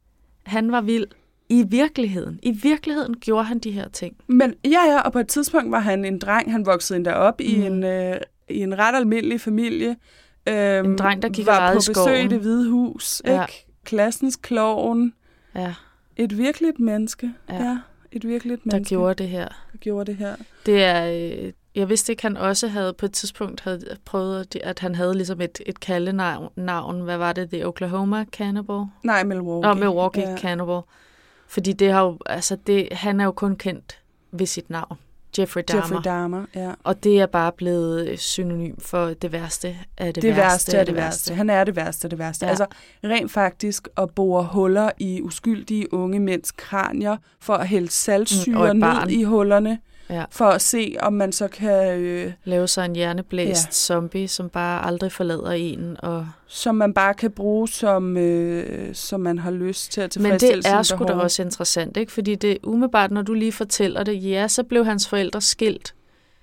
han var vild. I virkeligheden. I virkeligheden gjorde han de her ting. Men ja, ja, og på et tidspunkt var han en dreng. Han voksede endda op mm. i, en, øh, i en ret almindelig familie. Øhm, en dreng, der gik var på besøg skoven. I Det Hvide Hus. Ja. Ikke? Klassens klovn. Ja. Et virkeligt menneske. Ja. ja et virkeligt menneske. Der gjorde det her. Der gjorde det her. Det er... Øh, jeg vidste ikke, han også havde på et tidspunkt havde prøvet, at han havde ligesom et, et kaldenavn. Navn. Hvad var det? The Oklahoma Cannibal? Nej, Milwaukee. Nå, Milwaukee ja. Cannibal. Fordi det har jo, altså det, han er jo kun kendt ved sit navn. Jeffrey Dahmer. Jeffrey Dahmer, ja. Og det er bare blevet synonym for det værste af det, det værste. værste af det værste. værste. Han er det værste af det værste. Ja. Altså rent faktisk at bore huller i uskyldige unge mænds kranier for at hælde saltsyre mm, ned i hullerne. Ja. For at se, om man så kan... Øh, lave sig en hjerneblæst ja. zombie, som bare aldrig forlader en. Og som man bare kan bruge, som, øh, som man har lyst til at tilfredsstille. Men det er sgu da også interessant, ikke? Fordi det umiddelbart, når du lige fortæller det, ja, så blev hans forældre skilt.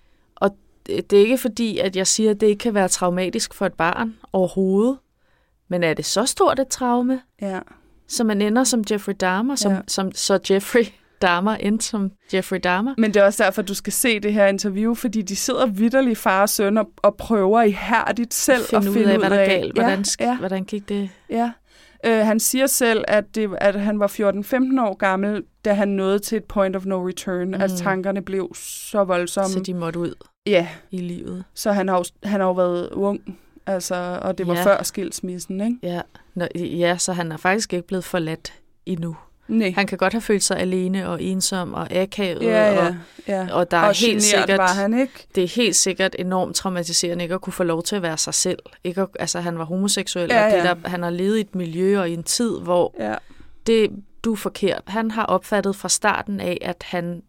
Og det er ikke fordi, at jeg siger, at det ikke kan være traumatisk for et barn overhovedet. Men er det så stort et traume? Ja. Så man ender som Jeffrey Dahmer, som, ja. som så Jeffrey... Dahmer endte som Jeffrey Dahmer. Men det er også derfor, du skal se det her interview, fordi de sidder vitterligt far og søn og, og prøver ihærdigt selv finde at finde ud af, hvad der er galt. Hvordan, ja, ja. hvordan gik det? Ja. Øh, han siger selv, at, det, at han var fjorten femten år gammel, da han nåede til et point of no return. Mm. Altså tankerne blev så voldsomme. Så de måtte ud ja. i livet. Så han har, han har jo været ung, altså, og det var ja. før skilsmissen, ikke? Ja. Nå, ja, så han er faktisk ikke blevet forladt endnu. Nej. Han kan godt have følt sig alene og ensom og akavet. Ja, ja, og, ja. og der er og helt sikkert, var han ikke. Det er helt sikkert enormt traumatiserende ikke at kunne få lov til at være sig selv. Ikke at, altså, han var homoseksuel, ja, og det ja. der, han har levet i et miljø og i en tid, hvor ja. det, du er forkert. Han har opfattet fra starten af, at han,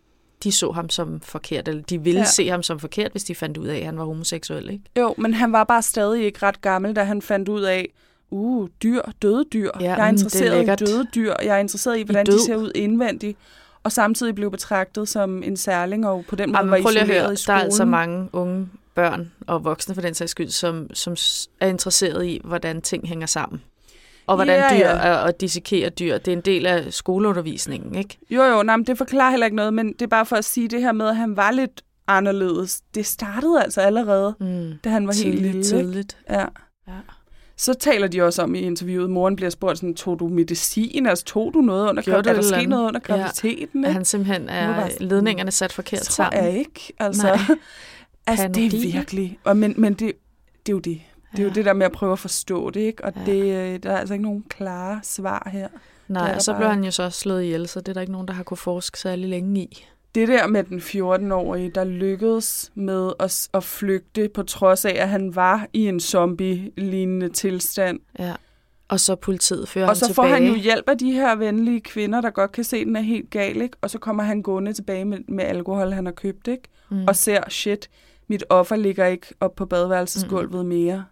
de så ham som forkert, eller de ville ja. se ham som forkert, hvis de fandt ud af, at han var homoseksuel. Ikke? Jo, men han var bare stadig ikke ret gammel, da han fandt ud af, Uh, dyr, døde dyr. Ja, jeg er interesseret er i døde dyr. Jeg er interesseret i, hvordan I de ser ud indvendigt. Og samtidig blev betragtet som en særling, og på den måde Jamen, var isoleret høre, i skolen. Der er altså mange unge børn og voksne for den sags skyld, som, som er interesseret i, hvordan ting hænger sammen. Og hvordan ja, dyr ja. og, og dissekere dyr. Det er en del af skoleundervisningen, ikke? Jo, jo, nej, men det forklarer heller ikke noget, men det er bare for at sige det her med, at han var lidt anderledes. Det startede altså allerede, mm. da han var tidligt, helt lille. Tidligt. Ja. ja. Så taler de også om i interviewet, moren bliver spurgt sådan, tog du medicin? Altså, tog du noget under graviditeten? Er der sket noget under graviditeten? Ja. At han simpelthen er bare, ledningerne sat forkert tror sammen. Jeg ikke. Altså, altså det er virkelig. Og men, men det, det er jo det. Det er ja. jo det der med at prøve at forstå det, ikke? Og ja. det, der er altså ikke nogen klare svar her. Nej, og så bare... blev han jo så slået ihjel, så det er der ikke nogen, der har kunne forske særlig længe i. Det der med den fjorten-årige, der lykkedes med at, at flygte, på trods af, at han var i en zombie-lignende tilstand. Ja, og så politiet fører og ham tilbage. Og så får han jo hjælp af de her venlige kvinder, der godt kan se, at den er helt gal, ikke? Og så kommer han gående tilbage med, med alkohol, han har købt, ikke? Mm. Og ser, shit, mit offer ligger ikke op på badeværelsesgulvet mm. mere.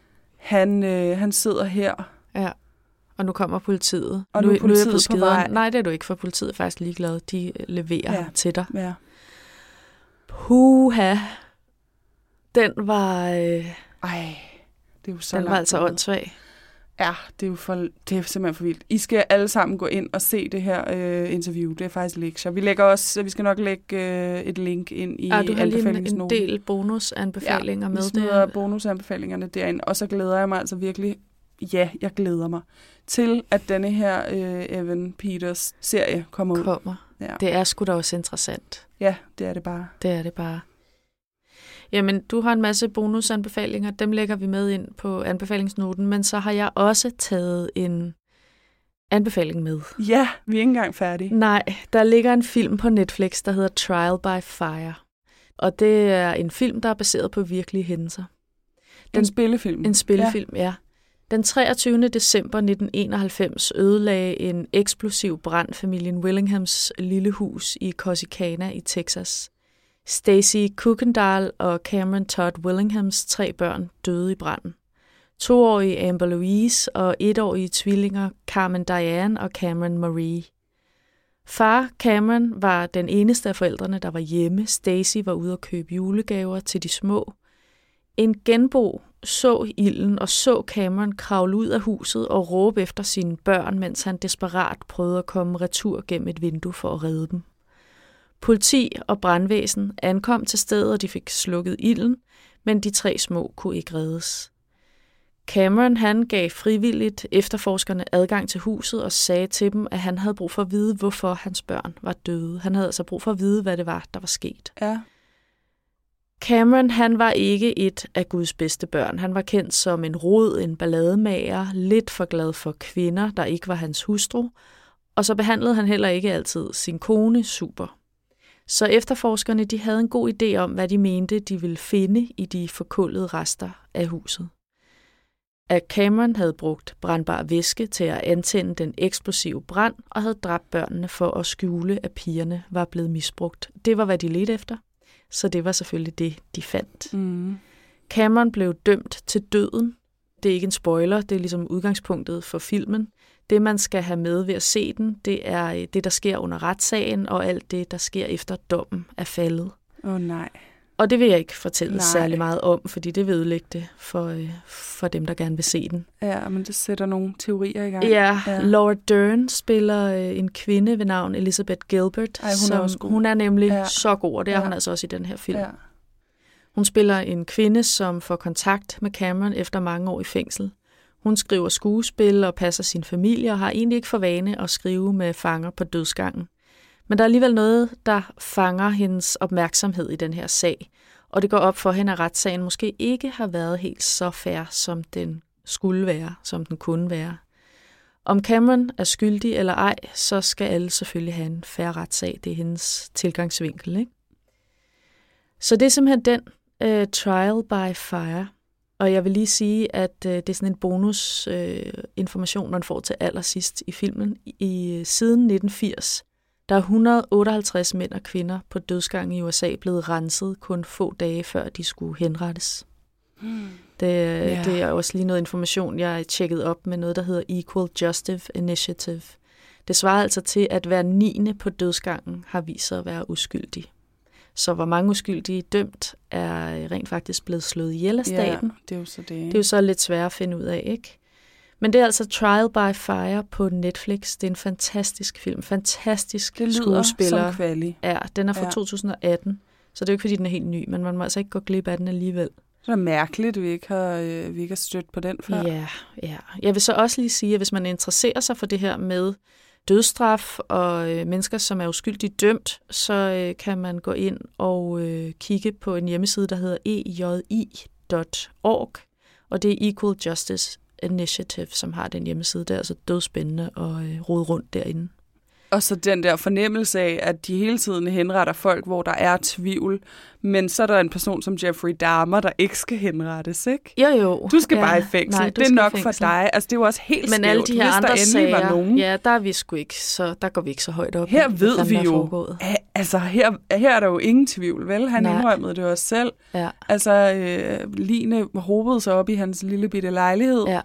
Han, øh, han sidder her. Ja. Og nu kommer politiet. Og nu, nu er politiet nu er jeg på, på vej. Nej, det er du ikke, for politiet er faktisk ligeglad. De leverer ja. til dig. Ja. Puha. Den var... Øh... Ej, det er jo så Den var altså åndssvag. Ja, det er jo for, det er simpelthen for vildt. I skal alle sammen gå ind og se det her øh, interview. Det er faktisk lektier. Vi lægger også, vi skal nok lægge øh, et link ind i anbefalingsnoten. Ja, du har lige en, en del bonusanbefalinger ja, med det. Ja, vi smider bonusanbefalingerne derind. Og så glæder jeg mig altså virkelig, ja, jeg glæder mig til, at denne her øh, Evan Peters serie kommer ud. Kommer. Ja. Det er sgu da også interessant. Ja, det er det bare. Det er det bare. Jamen, du har en masse bonusanbefalinger. Dem lægger vi med ind på anbefalingsnoten. Men så har jeg også taget en anbefaling med. Ja, vi er ikke engang færdige. Nej, der ligger en film på Netflix, der hedder Trial by Fire. Og det er en film, der er baseret på virkelige hændelser. Den, en spillefilm? En spillefilm, ja. ja. Den treogtyvende december nitten enoghalvfems ødelagde en eksplosiv brand familien Willinghams lille hus i Corsicana i Texas. Stacy Kuykendall og Cameron Todd Willinghams tre børn døde i branden. Toårige Amber Louise og etårige tvillinger Carmen Diane og Cameron Marie. Far Cameron var den eneste af forældrene, der var hjemme. Stacy var ude at købe julegaver til de små. En genbo så ilden og så Cameron kravle ud af huset og råbe efter sine børn, mens han desperat prøvede at komme retur gennem et vindue for at redde dem. Politi og brandvæsen ankom til stedet, og de fik slukket ilden, men de tre små kunne ikke reddes. Cameron han gav frivilligt efterforskerne adgang til huset og sagde til dem, at han havde brug for at vide, hvorfor hans børn var døde. Han havde altså brug for at vide, hvad det var, der var sket. Ja. Cameron han var ikke et af Guds bedste børn. Han var kendt som en rod, en ballademager, lidt for glad for kvinder, der ikke var hans hustru, og så behandlede han heller ikke altid sin kone super. Så efterforskerne de havde en god idé om, hvad de mente, de ville finde i de forkullede rester af huset. At Cameron havde brugt brandbar væske til at antænde den eksplosive brand og havde dræbt børnene for at skjule, at pigerne var blevet misbrugt. Det var, hvad de ledte efter, så det var selvfølgelig det, de fandt. Mm. Cameron blev dømt til døden. Det er ikke en spoiler, det er ligesom udgangspunktet for filmen. Det, man skal have med ved at se den, det er det, der sker under retssagen, og alt det, der sker efter dommen er faldet. Åh oh, nej. Og det vil jeg ikke fortælle Nej. særlig meget om, fordi det vil ødelægge det for, for dem, der gerne vil se den. Ja, men det sætter nogle teorier i gang. Ja, ja. Laura Dern spiller en kvinde ved navn Elizabeth Gilbert. Ej, hun, som, er også god. hun er nemlig ja. så god, og det er ja. hun altså også i den her film. Ja. Hun spiller en kvinde, som får kontakt med Cameron efter mange år i fængsel. Hun skriver skuespil og passer sin familie og har egentlig ikke for vane at skrive med fanger på dødsgangen. Men der er alligevel noget, der fanger hendes opmærksomhed i den her sag. Og det går op for hende, at retssagen måske ikke har været helt så fair, som den skulle være, som den kunne være. Om Cameron er skyldig eller ej, så skal alle selvfølgelig have en fair retssag. Det er hendes tilgangsvinkel, ikke? Så det er simpelthen den uh, Trial by Fire. Og jeg vil lige sige, at uh, det er sådan en bonus uh, information, man får til allersidst i filmen. I siden nitten firs, der er et hundrede og otteoghalvtreds mænd og kvinder på dødsgangen i U S A blevet renset kun få dage før de skulle henrettes. Hmm. Det, yeah. det er også lige noget information, jeg har tjekket op med noget, der hedder Equal Justice Initiative. Det svarer altså til, at hver niende på dødsgangen har vist sig at være uskyldig. Så hvor mange uskyldige dømt er rent faktisk blevet slået ihjel af staten. Ja, det er jo så det. Det er jo så lidt svært at finde ud af, ikke? Men det er altså Trial by Fire på Netflix. Det er en fantastisk film. Fantastisk det skuespiller. Som kvali. Ja, den er fra ja. to tusind og atten. Så det er jo ikke, fordi den er helt ny, men man må altså ikke gå glip af den alligevel. Det er mærkeligt, at vi ikke har, øh, vi ikke har stødt på den før. Ja, ja. Jeg vil så også lige sige, at hvis man interesserer sig for det her med dødsstraf og øh, mennesker, som er uskyldigt dømt, så øh, kan man gå ind og øh, kigge på en hjemmeside, der hedder e j i punktum org, og det er Equal Justice Initiative, som har den hjemmeside. Det er altså dødspændende at øh, rode rundt derinde. Og så den der fornemmelse af, at de hele tiden henretter folk, hvor der er tvivl, men så er der en person som Jeffrey Dahmer, der ikke skal henrettes, ikke? Jo, jo. Du skal ja, bare i fængsel. nej, det er nok for dig. Altså, det er jo også helt men skævt, alle de her hvis andre der endelig sager, var nogen. Ja, der er vi sgu ikke, så der går vi ikke så højt op. Her ved vi jo, altså her, her er der jo ingen tvivl, vel? Han nej. indrømmede det også selv. Ja. Altså, øh, Line hobede sig op i hans lille bitte lejlighed. Ja.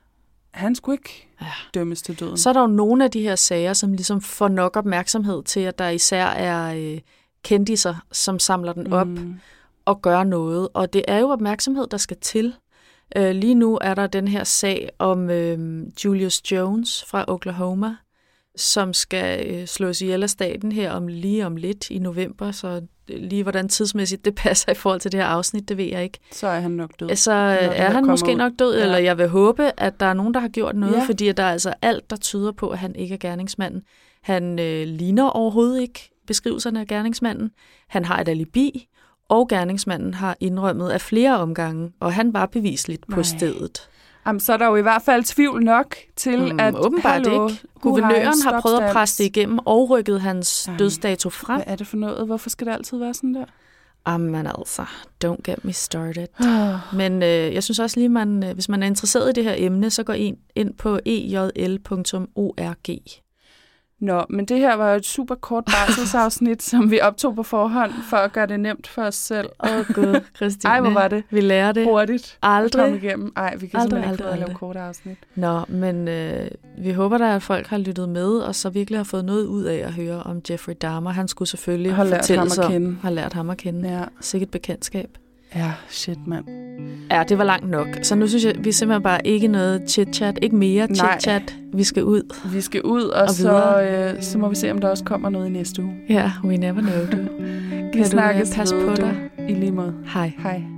Han skulle ikke ja. dømmes til døden. Så er der jo nogle af de her sager, som ligesom får nok opmærksomhed til, at der især er øh, kendiser, som samler den op mm. og gør noget. Og det er jo opmærksomhed, der skal til. Øh, lige nu er der den her sag om øh, Julius Jones fra Oklahoma, som skal øh, slås ihjel af staten her om lige om lidt i november, så lige hvordan tidsmæssigt det passer i forhold til det her afsnit, det ved jeg ikke. Så er han nok død. Så er han måske ud. nok død, ja. Eller jeg vil håbe, at der er nogen, der har gjort noget, ja. fordi der er altså alt, der tyder på, at han ikke er gerningsmanden. Han øh, ligner overhovedet ikke beskrivelserne af gerningsmanden. Han har et alibi, og gerningsmanden har indrømmet af flere omgange, og han var bevisligt Nej. på stedet. Jamen, så er der jo i hvert fald tvivl nok til, mm, at... Åbenbart hallo, ikke. Guvernøren har prøvet at presse det igennem og rykket hans Ej, dødsdato frem. Hvad er det for noget? Hvorfor skal det altid være sådan der? Jamen altså, don't get me started. Men øh, jeg synes også lige, man, øh, hvis man er interesseret i det her emne, så gå ind, ind på e j l punktum org. Nå, men det her var jo et super kort barselsafsnit, som vi optog på forhånd, for at gøre det nemt for os selv. Åh oh, gud, Christine. Ej, hvor var det? Vi lærer det. Hurtigt. Aldrig. Komme igennem. Ej, vi kan aldrig, simpelthen aldrig, ikke aldrig. lave korte afsnit. Nå, men øh, vi håber da, at folk har lyttet med, og så virkelig har fået noget ud af at høre om Jeffrey Dahmer. Han skulle selvfølgelig har lært ham at kende. Har lært ham at kende. Ja. Sikkert bekendtskab. Ja, shit, mand. Ja, det var langt nok. Så nu synes jeg, vi simpelthen bare ikke noget chit-chat. Ikke mere chit-chat. Vi skal ud. Vi skal ud, og, og så, øh, så må vi se, om der også kommer noget i næste uge. Ja, yeah, we never know, du. Vi snakkes passe på dig? I lige måde. Hej. Hej.